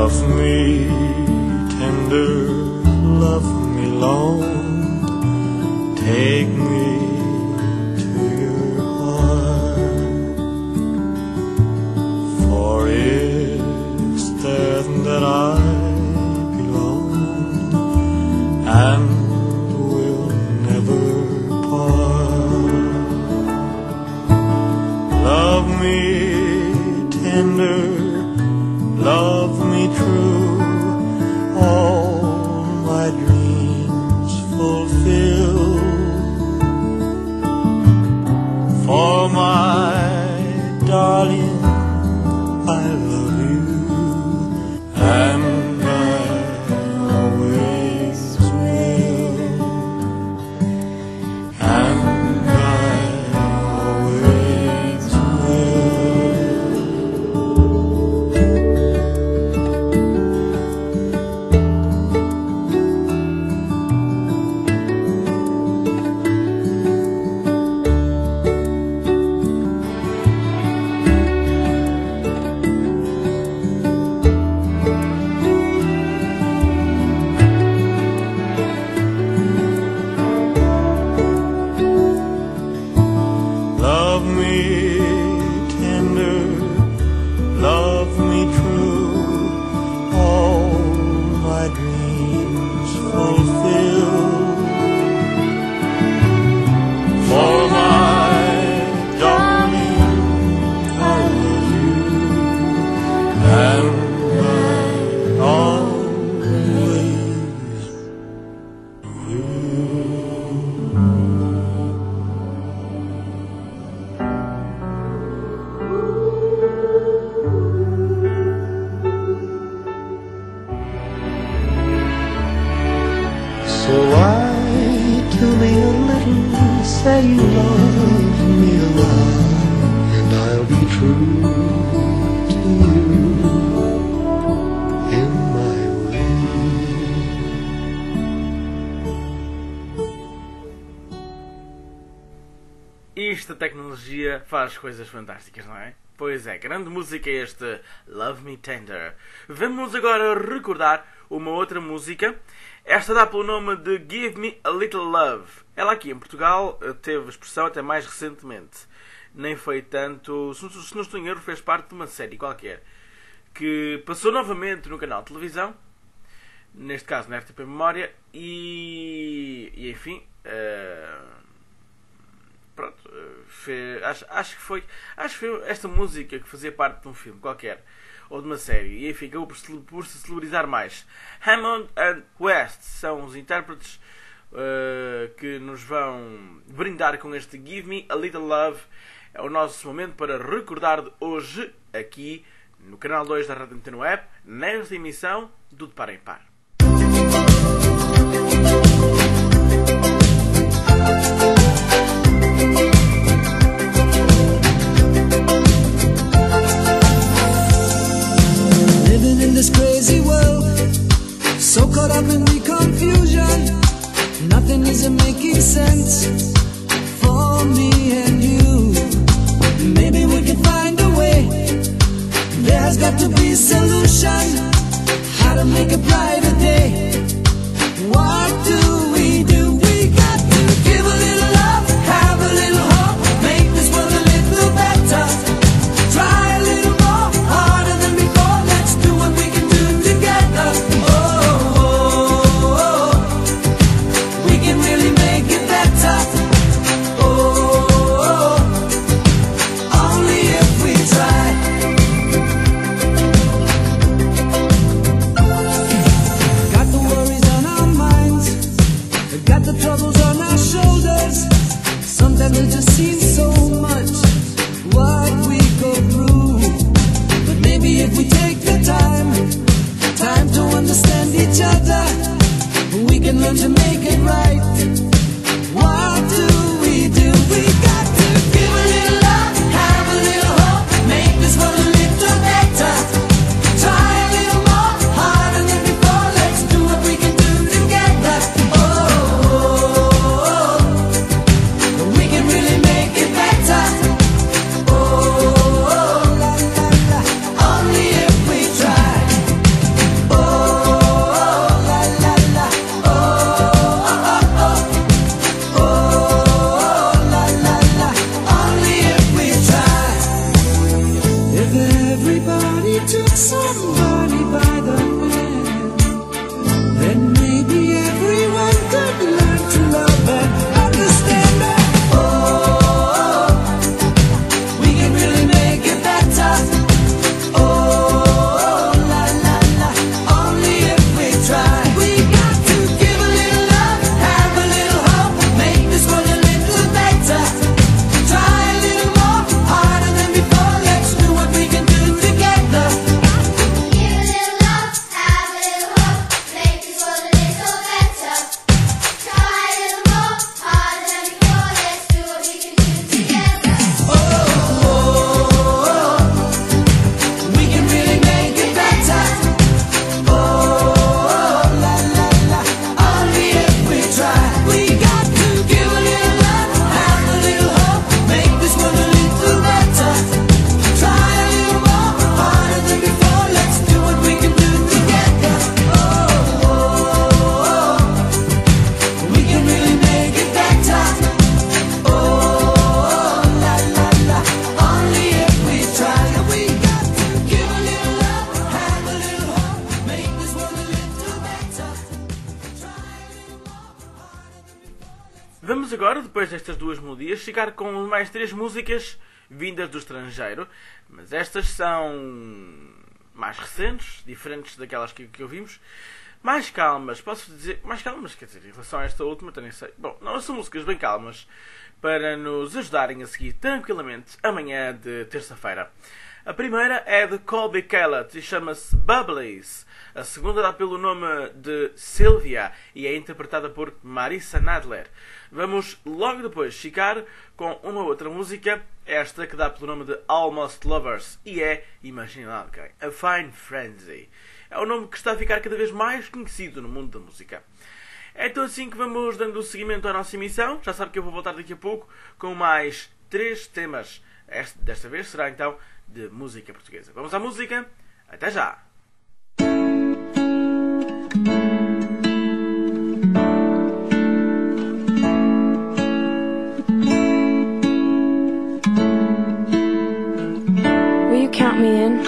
Speaker 14: Love me tender, love me long, take me to your heart, for it's there that I belong and will never part. Love me tender, love me true, all my dreams fulfill. For my darling, I love you, and I always will, and I always Love me tender, love me true, all my dreams fulfill. For my darling, I love you, and I always
Speaker 9: So write to me a little, say you love me a while, and I'll be true to you in my way.
Speaker 2: Isto, a tecnologia faz coisas fantásticas, não é? Pois é, grande música este Love Me Tender. Vamos agora recordar uma outra música. Esta dá pelo nome de Give Me a Little Love. Ela aqui em Portugal teve expressão até mais recentemente. Nem foi tanto... Se não estou em erro, fez parte de uma série qualquer que passou novamente no canal de televisão, neste caso na R T P Memória, e, e enfim... Uh... Pronto, fez, acho, acho que foi acho que foi esta música que fazia parte de um filme qualquer ou de uma série, e enfim, acabou por, por se celebrizar mais. Hammond and West são os intérpretes uh, que nos vão brindar com este Give Me a Little Love. É o nosso momento para recordar de hoje, aqui no canal dois da Rádio Antena Web, nesta emissão do De Par em Par.
Speaker 6: Living in this crazy world, so caught up in the confusion, nothing isn't making sense for me and you. Maybe we can find a way, there's got to be a solution, how to make a brighter day. What do we do? We got to give a little love, have a little hope, make this world a little better. Try a little more, harder than before, let's do what we can do together. Oh, oh, oh, we can really make it better. Oh, oh, only if we try. Got the worries on our minds, got the troubles on our shoulders. Sometimes it just seems so much what we go through. But maybe if we take the time, time to understand each other, we can learn to make it right. What do we do? We got to give a little love, have a little hope, make this world a little better. Try a little more, harder than before, let's do what we can do together. Oh, oh, oh, we can really make it better. Oh, oh, la, la, la, only if we try. everybody by the hand, then maybe everyone could learn to love and understand that. Oh, we can really make it better. Oh, la la la, only if we try. We got to give a little love, have a little hope, make this world a little better. Try a little more, harder than before. Let's do what we can do together.
Speaker 15: Give a little love, have a little hope, make this world a little better. Try a little more, harder than before. Let's do what we can do together.
Speaker 6: Oh, we can really make it better. Oh, la la la, only if we try. We got to give a little love, have a little hope, make this world a little better. Try a little more, harder than before. Let's do what we can do together. Oh, we can really make it better. Oh, la la la, only if we try. We got to give a little love, have a little hope, make this world a little better.
Speaker 2: Vamos agora, depois destas duas melodias, ficar com mais três músicas vindas do estrangeiro, mas estas são mais recentes, diferentes daquelas que, que ouvimos, mais calmas, posso dizer, mais calmas, quer dizer, em relação a esta última, também sei. Bom, não são músicas bem calmas, para nos ajudarem a seguir tranquilamente amanhã de terça-feira. A primeira é de Colby Callet e chama-se Bubblies. A segunda dá pelo nome de Sylvia e é interpretada por Marissa Nadler. Vamos logo depois ficar com uma outra música, esta que dá pelo nome de Almost Lovers e é, imaginem lá, okay, A Fine Frenzy. É um nome que está a ficar cada vez mais conhecido no mundo da música. É então assim que vamos dando seguimento à nossa emissão. Já sabe que eu vou voltar daqui a pouco com mais três temas. Este, desta vez será então de música portuguesa. Vamos à música. Até já!
Speaker 16: Will you count me in?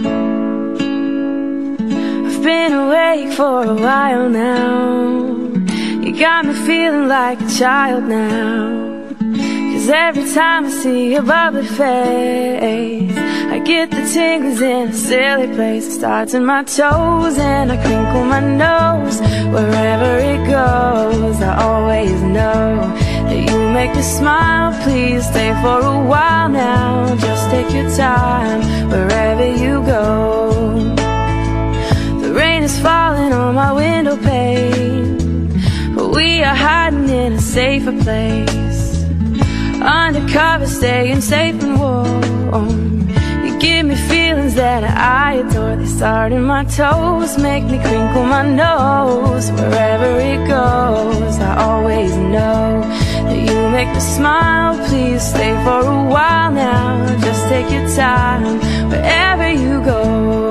Speaker 16: I've been awake for a while now. You got me feeling like a child now. 'Cause every time I see your bubbly face, I get the tingles in a silly place. It starts in my toes and I crinkle my nose. Wherever it goes, I always know that you make me smile. Please stay for a while now. Just take your time wherever you go. The rain is falling on my window pane, but we are hiding in a safer place. Undercover, staying safe and warm. You give me feelings that I adore. They start in my toes, make me crinkle my nose. Wherever it goes, I always know that you make me smile. Please stay for a while now. Just take your time wherever you go.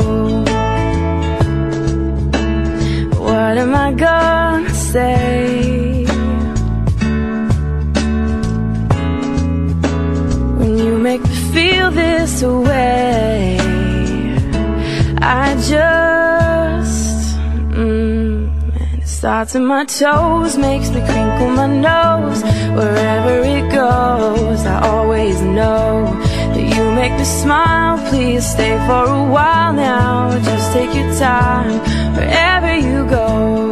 Speaker 16: What am I gonna say when you make me feel this way? I just mm, and it starts in my toes, makes me crinkle my nose. Wherever it goes, I always know that you make me smile. Please stay for a while now. Just take your time wherever you go.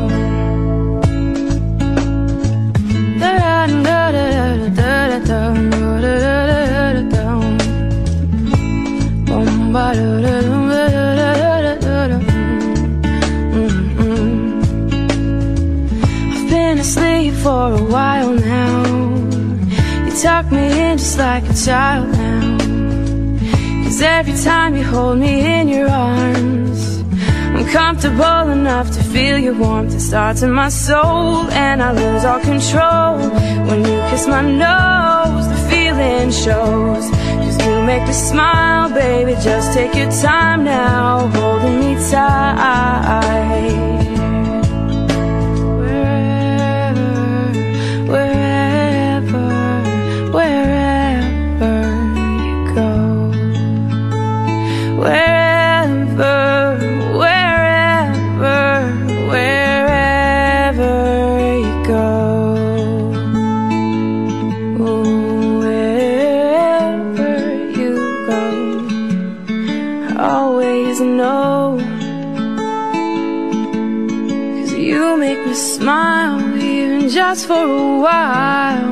Speaker 16: I've been asleep for a while now. You tuck me in just like a child now. 'Cause every time you hold me in your arms, I'm comfortable enough to feel your warmth. It starts in my soul and I lose all control. When you kiss my nose, the feeling shows. 'Cause you make me smile, baby. Just take your time now, holding me tight. Wherever, wherever, wherever you go, wherever You make me smile, even just for a while.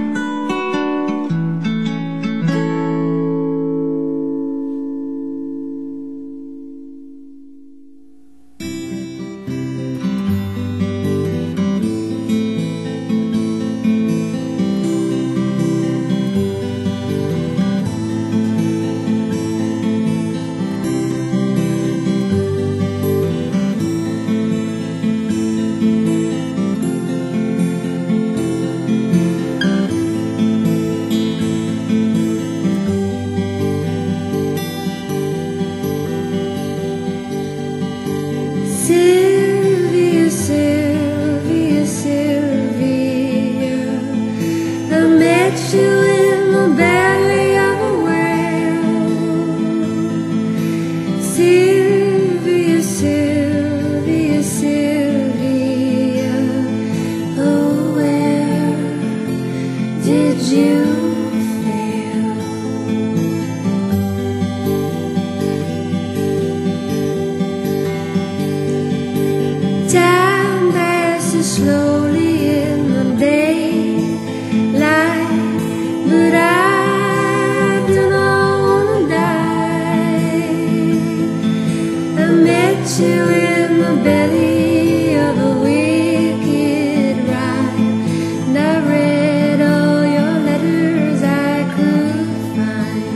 Speaker 17: Sylvia, Sylvia, Sylvia, I met you in the belly of a whale. Sylvia, Sylvia, Sylvia, oh, where did you fail? Time passes slowly in the daylight, but I do not wanna die. I met you in the belly of a wicked ride, and I read all your letters I could find.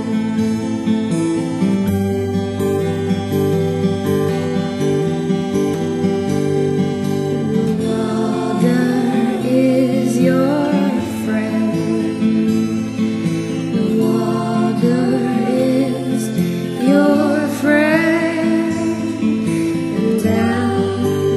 Speaker 17: Is your friend. The water is your friend, and down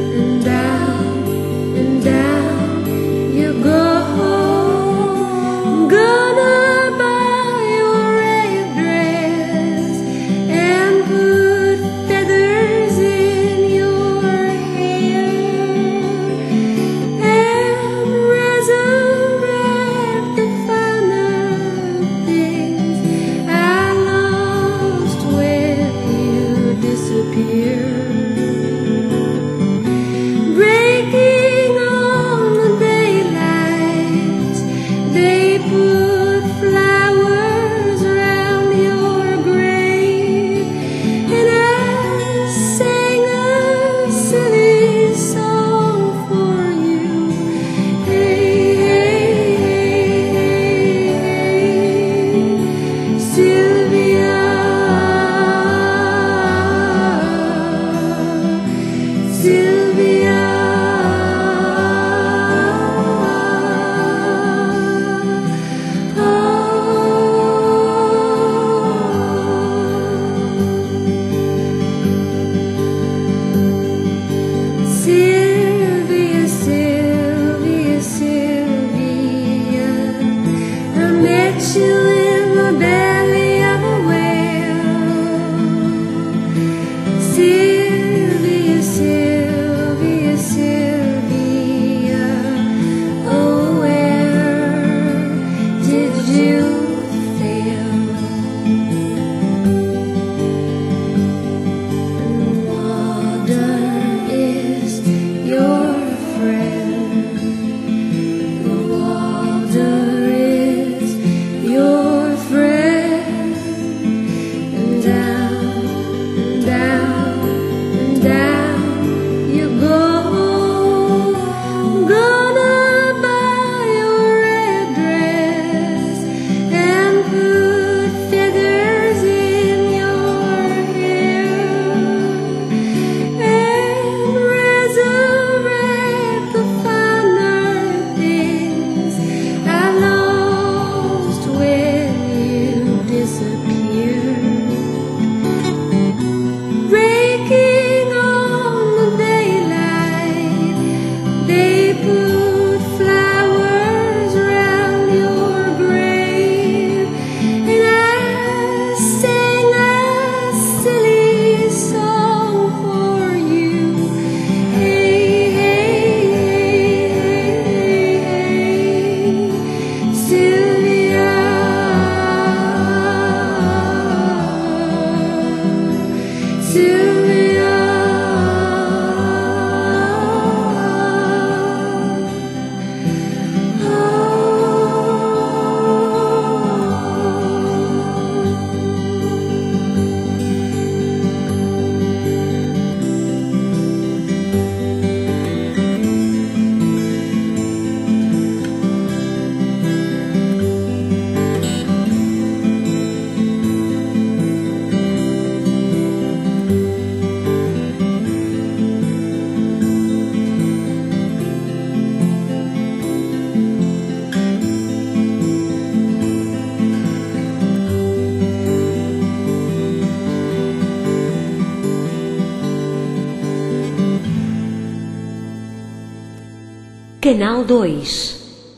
Speaker 18: Canal dois.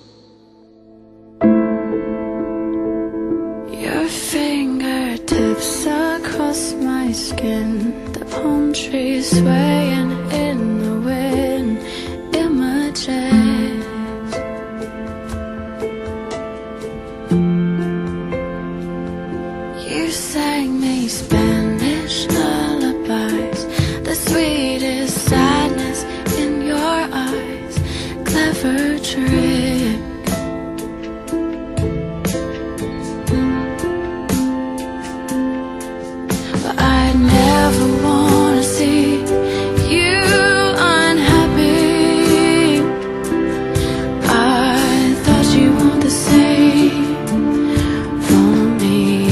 Speaker 16: Your fingertips across my skin, the palm trees swaying in the wind, images. You sang me Spanish lullabies, the sweetest sadness in your eyes, clever trick. But I never wanna see you unhappy. I thought you want the same for me.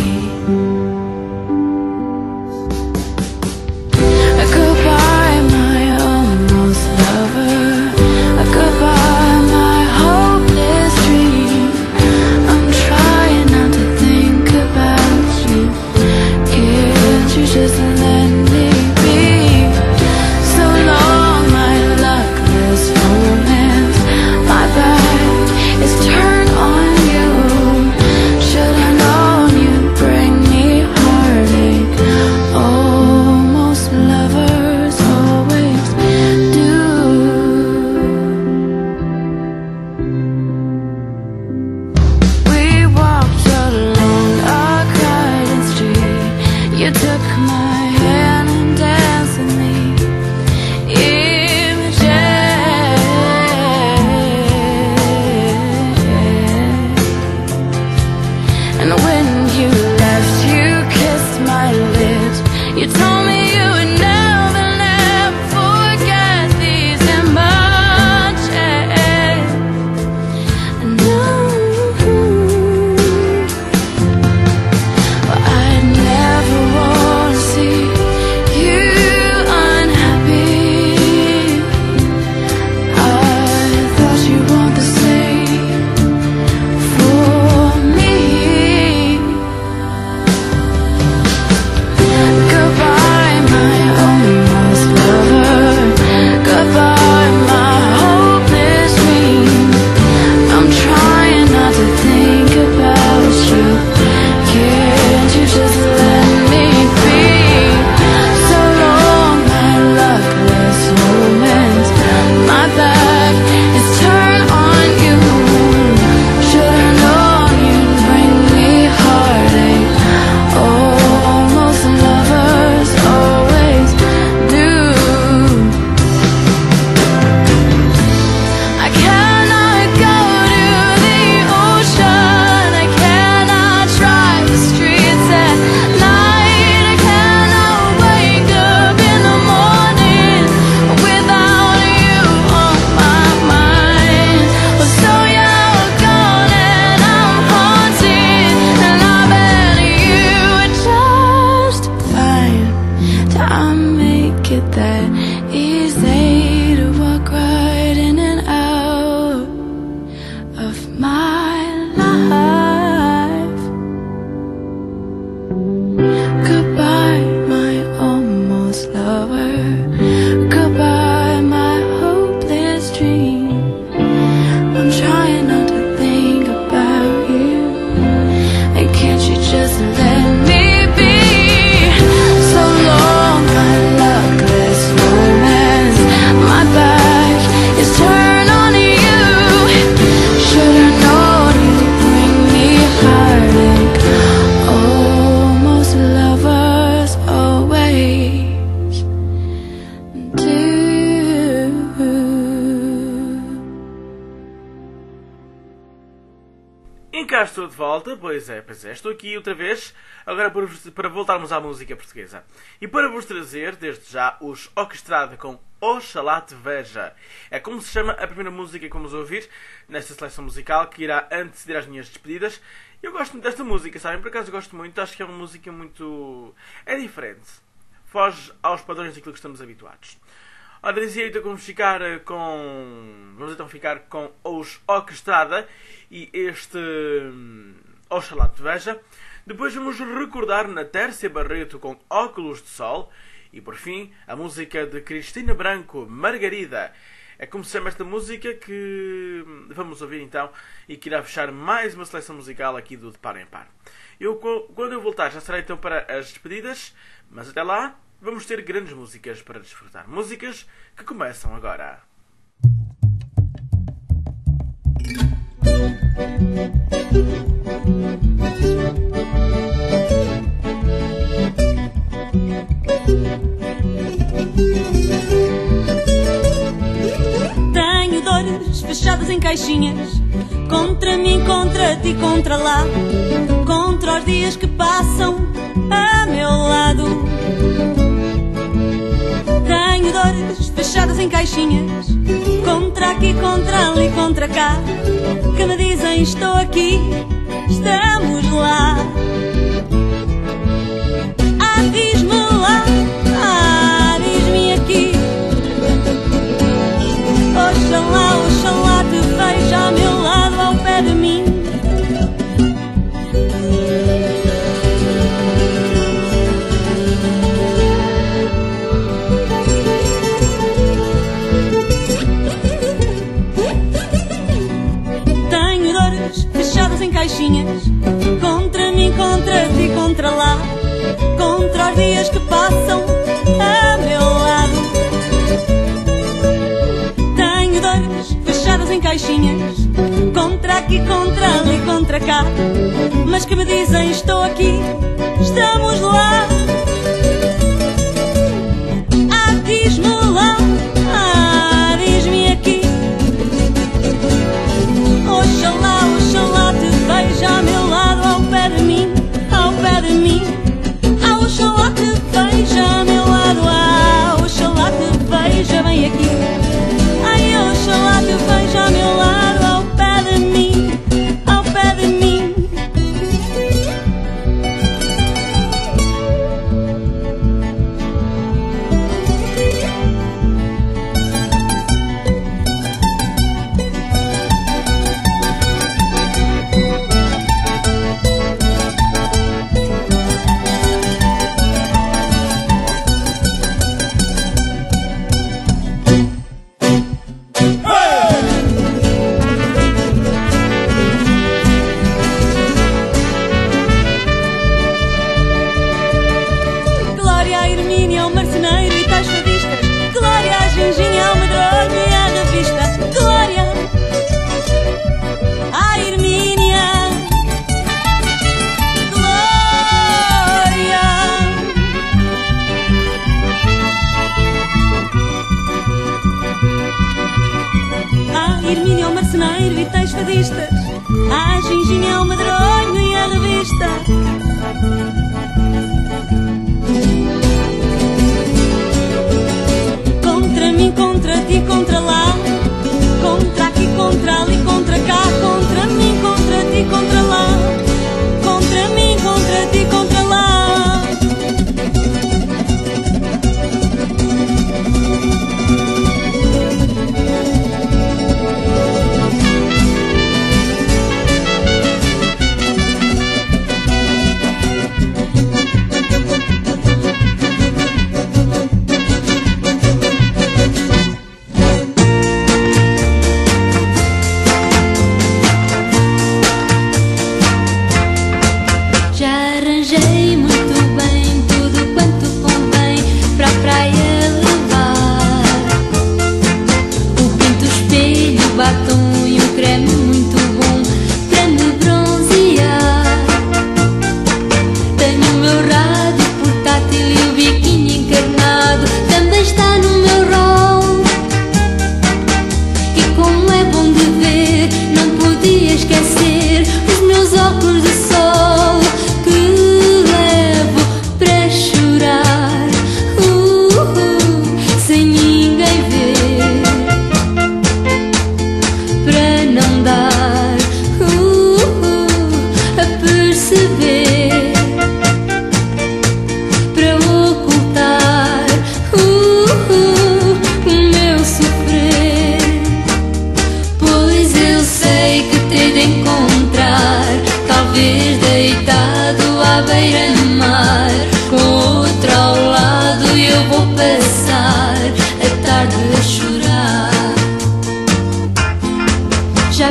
Speaker 16: Goodbye, my almost lover. Goodbye, my hopeless dream. I'm trying not to think about you. Can't you just let me be? So long, my luckless romance. My back is turned on you. Should I known you'd bring me heartache? Oh, most lovers always do. We walked along a crowded street. You took my hand and danced with me. Images. And when you left, you kissed my lips. You told me you would never, never forget these images. And but I never wanna see you unhappy. I thought you want the same for me. Goodbye, my almost lover. Goodbye, my hopeless dream. I'm trying not to think about you. Can't you just let me be? So long, my luckless romance. My back is turned on you. Should I known you'd bring me heartache? Oh, most lovers always do. I cannot go to the ocean. I cannot drive the streets at night. I cannot wake up in the morning without you on my mind. Well, so you're gone and I'm haunted, and I bet you would just fine. I make it that easy to walk right in and out of my life. Goodbye, my almost lover. Goodbye, my hopeless dream. I'm trying not to think about you. And can't you just let me be? So long, my luckless romance. My back is turned on you. Should I known you'd bring me heartache? Oh, most lovers always do.
Speaker 2: E cá estou de volta, pois é, pois é, estou aqui outra vez, agora para, para voltarmos à música portuguesa. E para vos trazer, desde já, os Orquestrada com Oxalá Te Veja. É como se chama a primeira música que vamos ouvir nesta seleção musical, que irá anteceder as minhas despedidas. Eu gosto muito desta música, sabem? Por acaso gosto muito, acho que é uma música muito... é diferente. Foge aos padrões daquilo que estamos habituados. Ora, dizia então que vamos ficar com... Vamos então ficar com os Orquestrada e este Oxalá Te Veja. Depois vamos recordar Natércia Barreto com Óculos de Sol. E por fim, a música de Cristina Branco, Margarida. É como se chama esta música que vamos ouvir então e que irá fechar mais uma seleção musical aqui do De Par em Par. Eu, quando eu voltar já será então para as despedidas, mas até lá vamos ter grandes músicas para desfrutar. Músicas que começam agora.
Speaker 6: Tenho dores fechadas em caixinhas, contra mim, contra ti, contra lá, contra os dias que passam a meu lado. Tenho dores fechadas em caixinhas, contra aqui, contra ali, contra cá, que me dizem estou aqui, estamos lá. Ah, diz-me lá, ah, diz-me aqui. Oxalá, oxalá te veja ao meu lado, ao pé de mim. Tenho dores fechadas em caixinhas, contra mim, contra ti, contra lá, contra os dias que passam a meu lado. Tenho dores fechadas em caixinhas, contra aqui, contra ali, contra cá, mas que me dizem estou aqui, estamos lá. Ah, diz-me lá, ah, diz-me aqui. Oxalá, oxalá te veja ao meu lado, ao pé de mim, ao pé de mim. Ah, oxalá te veja ao meu lado, ah, oxalá te veja bem aqui. Ai, oxalá te veja ao meu lado, ao pé de mim, ao pé de mim. Glória a Hermínia, ao marceneiro e tais fadistas. Glória a Ginginha, ao medroso e à revista. Glória a Hermínia. Glória a Hermínia, ao marceneiro e tais fadistas. A Ginginha, ao medroso e à revista. Contra mim, contra ti, contra lá, contra aqui, contra ali, contra cá, contra mim, contra ti, contra lá, contra mim, contra ti, contra lá.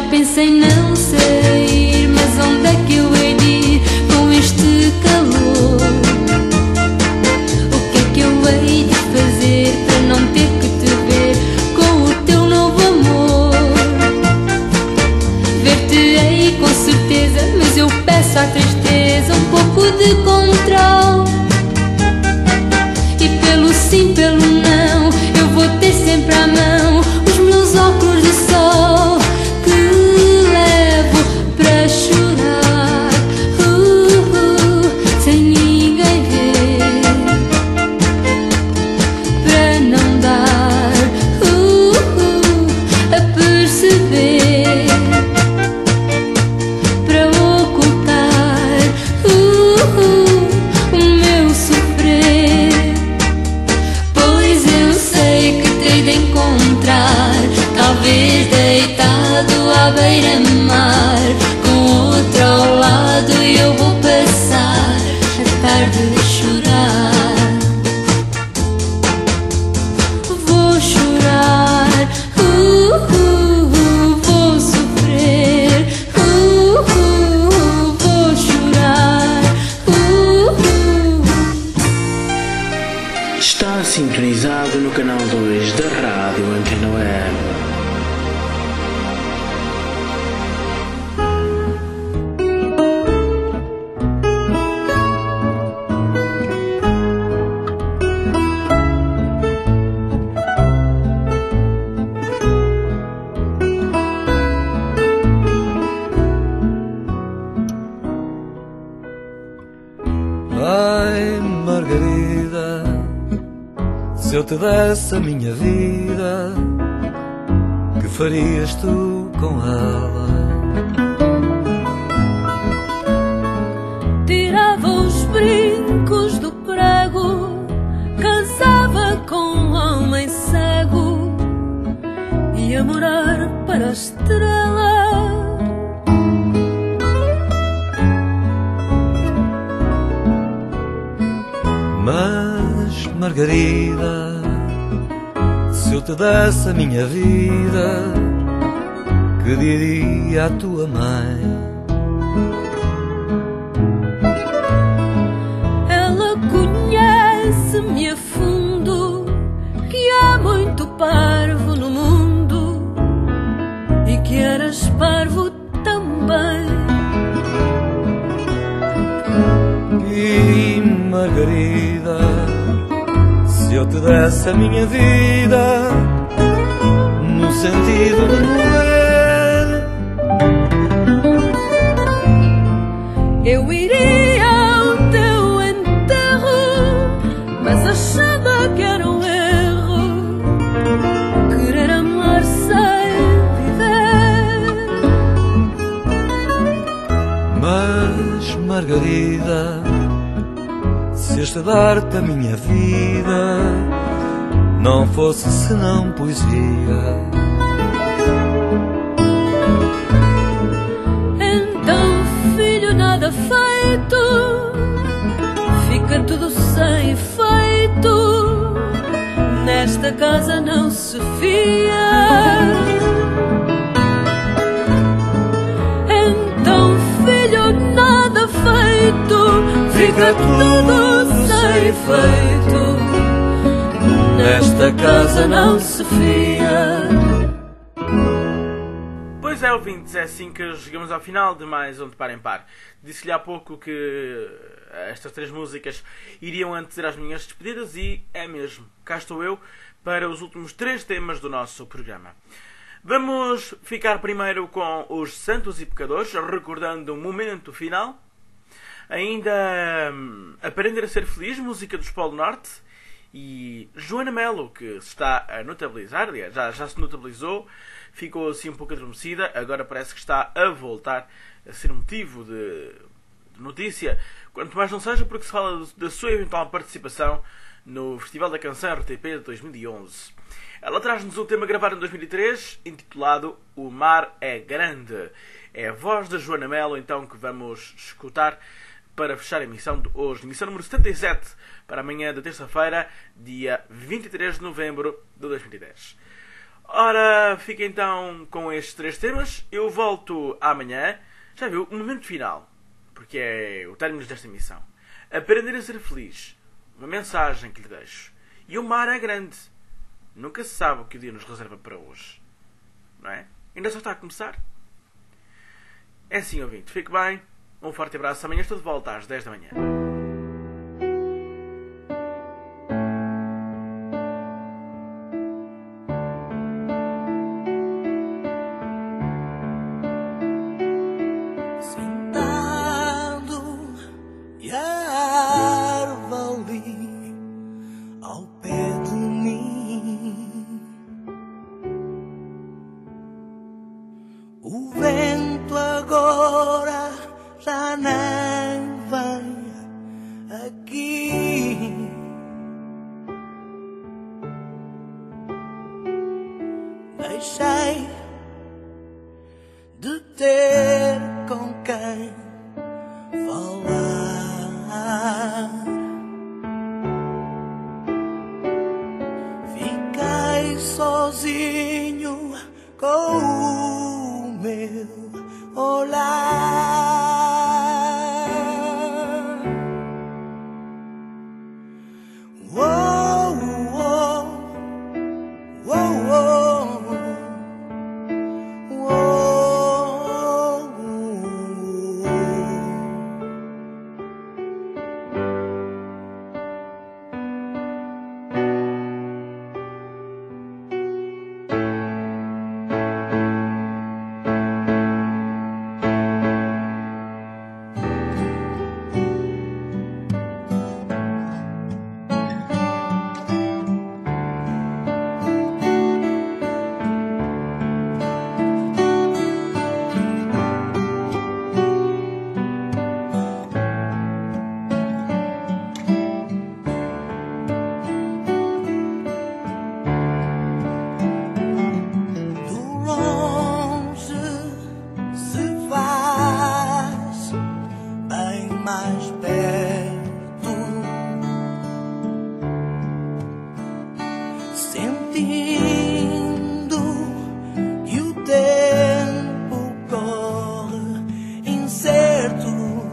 Speaker 17: pensei em não sair, mas onde é que eu hei de ir com este calor? O que é que eu hei de fazer para não ter que te ver com o teu novo amor? Ver-te-ei com certeza, mas eu peço à tristeza um pouco de controle. E pelo sim, pelo não, eu vou ter sempre à mão os meus óculos de sol que levo para chorar, uh, uh, sem ninguém ver, para não dar uh, uh, a perceber, para ocultar uh, uh, o meu sofrer. Pois eu sei que te hei de encontrar, talvez deitado à beira-mar, com outro ao lado, e eu vou passar a tarde a chorar. Vou chorar, uh, uh, uh, vou sofrer, uh, uh, uh, vou chorar, uh, uh.
Speaker 1: Está sintonizado no canal dois da Rádio Antena Web.
Speaker 18: Ai, Margarida, se eu te desse a minha vida, que farias tu com ela?
Speaker 17: Tirava os brincos do prego, casava com um homem cego, ia morar para a estrela.
Speaker 18: Mas, Margarida, se eu te desse a minha vida, que diria à tua mãe?
Speaker 17: Ela conhece-me a fundo, que há muito parvo no mundo e que eras parvo também.
Speaker 18: E, Margarida, se eu te desse a minha vida, no sentido de morrer,
Speaker 17: eu iria ao teu enterro, mas achava que era um erro querer amar sem viver.
Speaker 18: mas, Margarida, se este dar-te a minha vida não fosse senão poesia,
Speaker 17: então, filho, nada feito, fica tudo sem efeito, nesta casa não se fia. Então, filho, nada feito, fica tudo sem efeito, nesta casa não se fia.
Speaker 2: Pois é, ouvintes, é assim que chegamos ao final de mais um De Par em Par. Disse-lhe há pouco que estas três músicas iriam anteceder as minhas despedidas e é mesmo, cá estou eu para os últimos três temas do nosso programa. Vamos ficar primeiro com os Santos e Pecadores, recordando o momento final. Ainda hum, Aprender a Ser Feliz, música dos Polo Norte. E Joana Melo, que se está a notabilizar, já, já se notabilizou, ficou assim um pouco adormecida, agora parece que está a voltar a ser motivo de, de notícia, quanto mais não seja porque se fala da sua eventual participação no Festival da Canção R T P de dois mil e onze. Ela traz-nos um tema gravado em dois mil e três, intitulado O Mar é Grande. É a voz da Joana Melo, então, que vamos escutar para fechar a emissão de hoje. Emissão número setenta e sete para amanhã da terça-feira, dia vinte e três de novembro de dois mil e dez. Ora, fica então com estes três temas. Eu volto amanhã. Já viu? O momento final. Porque é o término desta emissão. Aprender a ser feliz. Uma mensagem que lhe deixo. E o mar é grande. Nunca se sabe o que o dia nos reserva para hoje. Não é? Ainda só está a começar. É assim, ouvinte. Fique bem. Um forte abraço. Amanhã estou de volta às dez da manhã.
Speaker 6: O vento agora já nem vem aqui. Deixei de ter com quem falar. Fiquei sozinho com o meu olhar. Oh, oh, oh, oh, oh, mais perto, sentindo que o tempo corre incerto,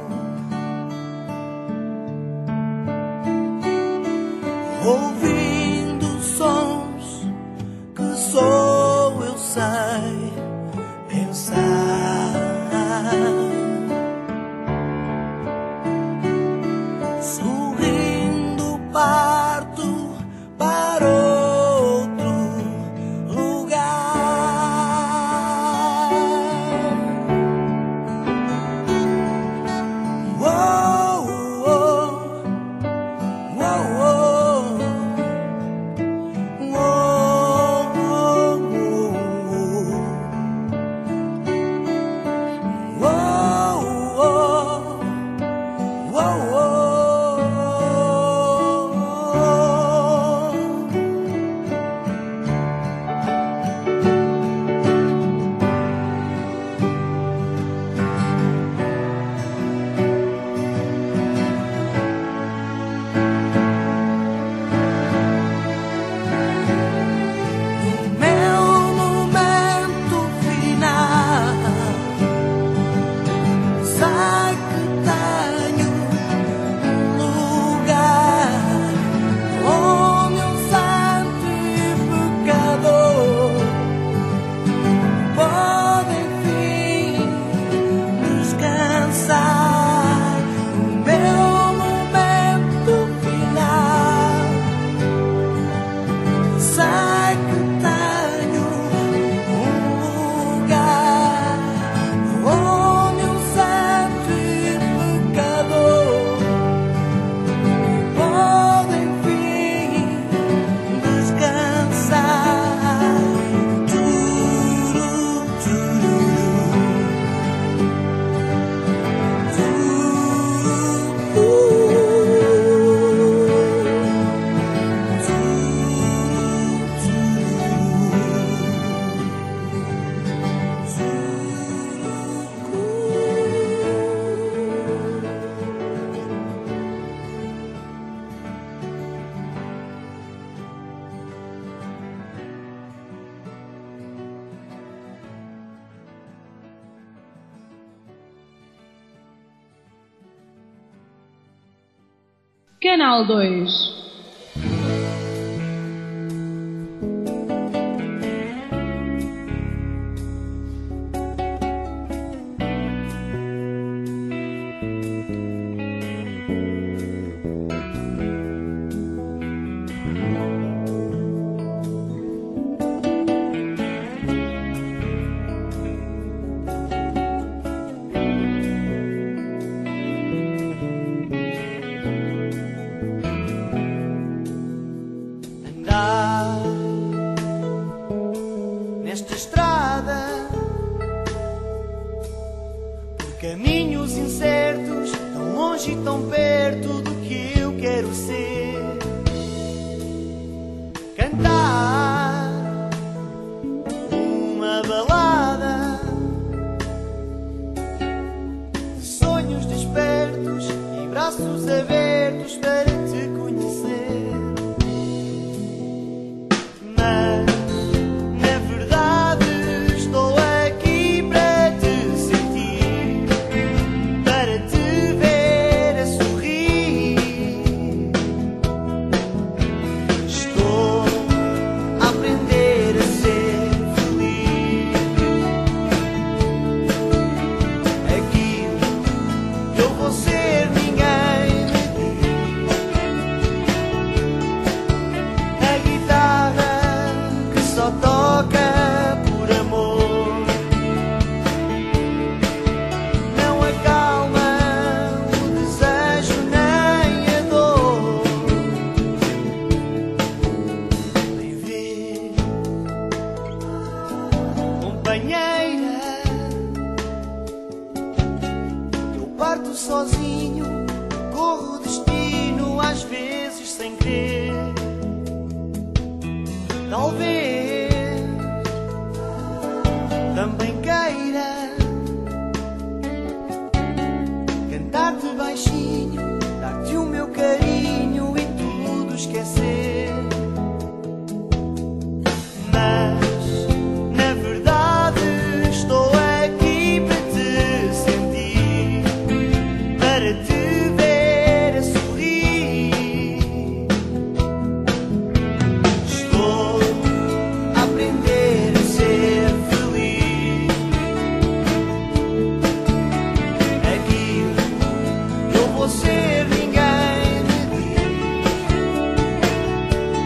Speaker 6: ouvindo sons que só eu sei pensar. Sorrindo parto para outro
Speaker 11: Canal dois.
Speaker 19: Nesta estrada, por caminhos incertos, tão longe e tão perto do que eu quero ser. Cantar uma balada de sonhos despertos e braços abertos para te conhecer. Sozinho, corro o destino, às vezes sem querer. Talvez também queira cantar-te baixinho, dar-te o meu carinho e tudo esquecer. Mas, na verdade, estou aqui para te sentir, para te ver a sorrir. Estou a aprender a ser feliz. Aquilo que eu vou ser ninguém me diz.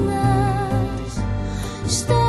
Speaker 5: estrelas estão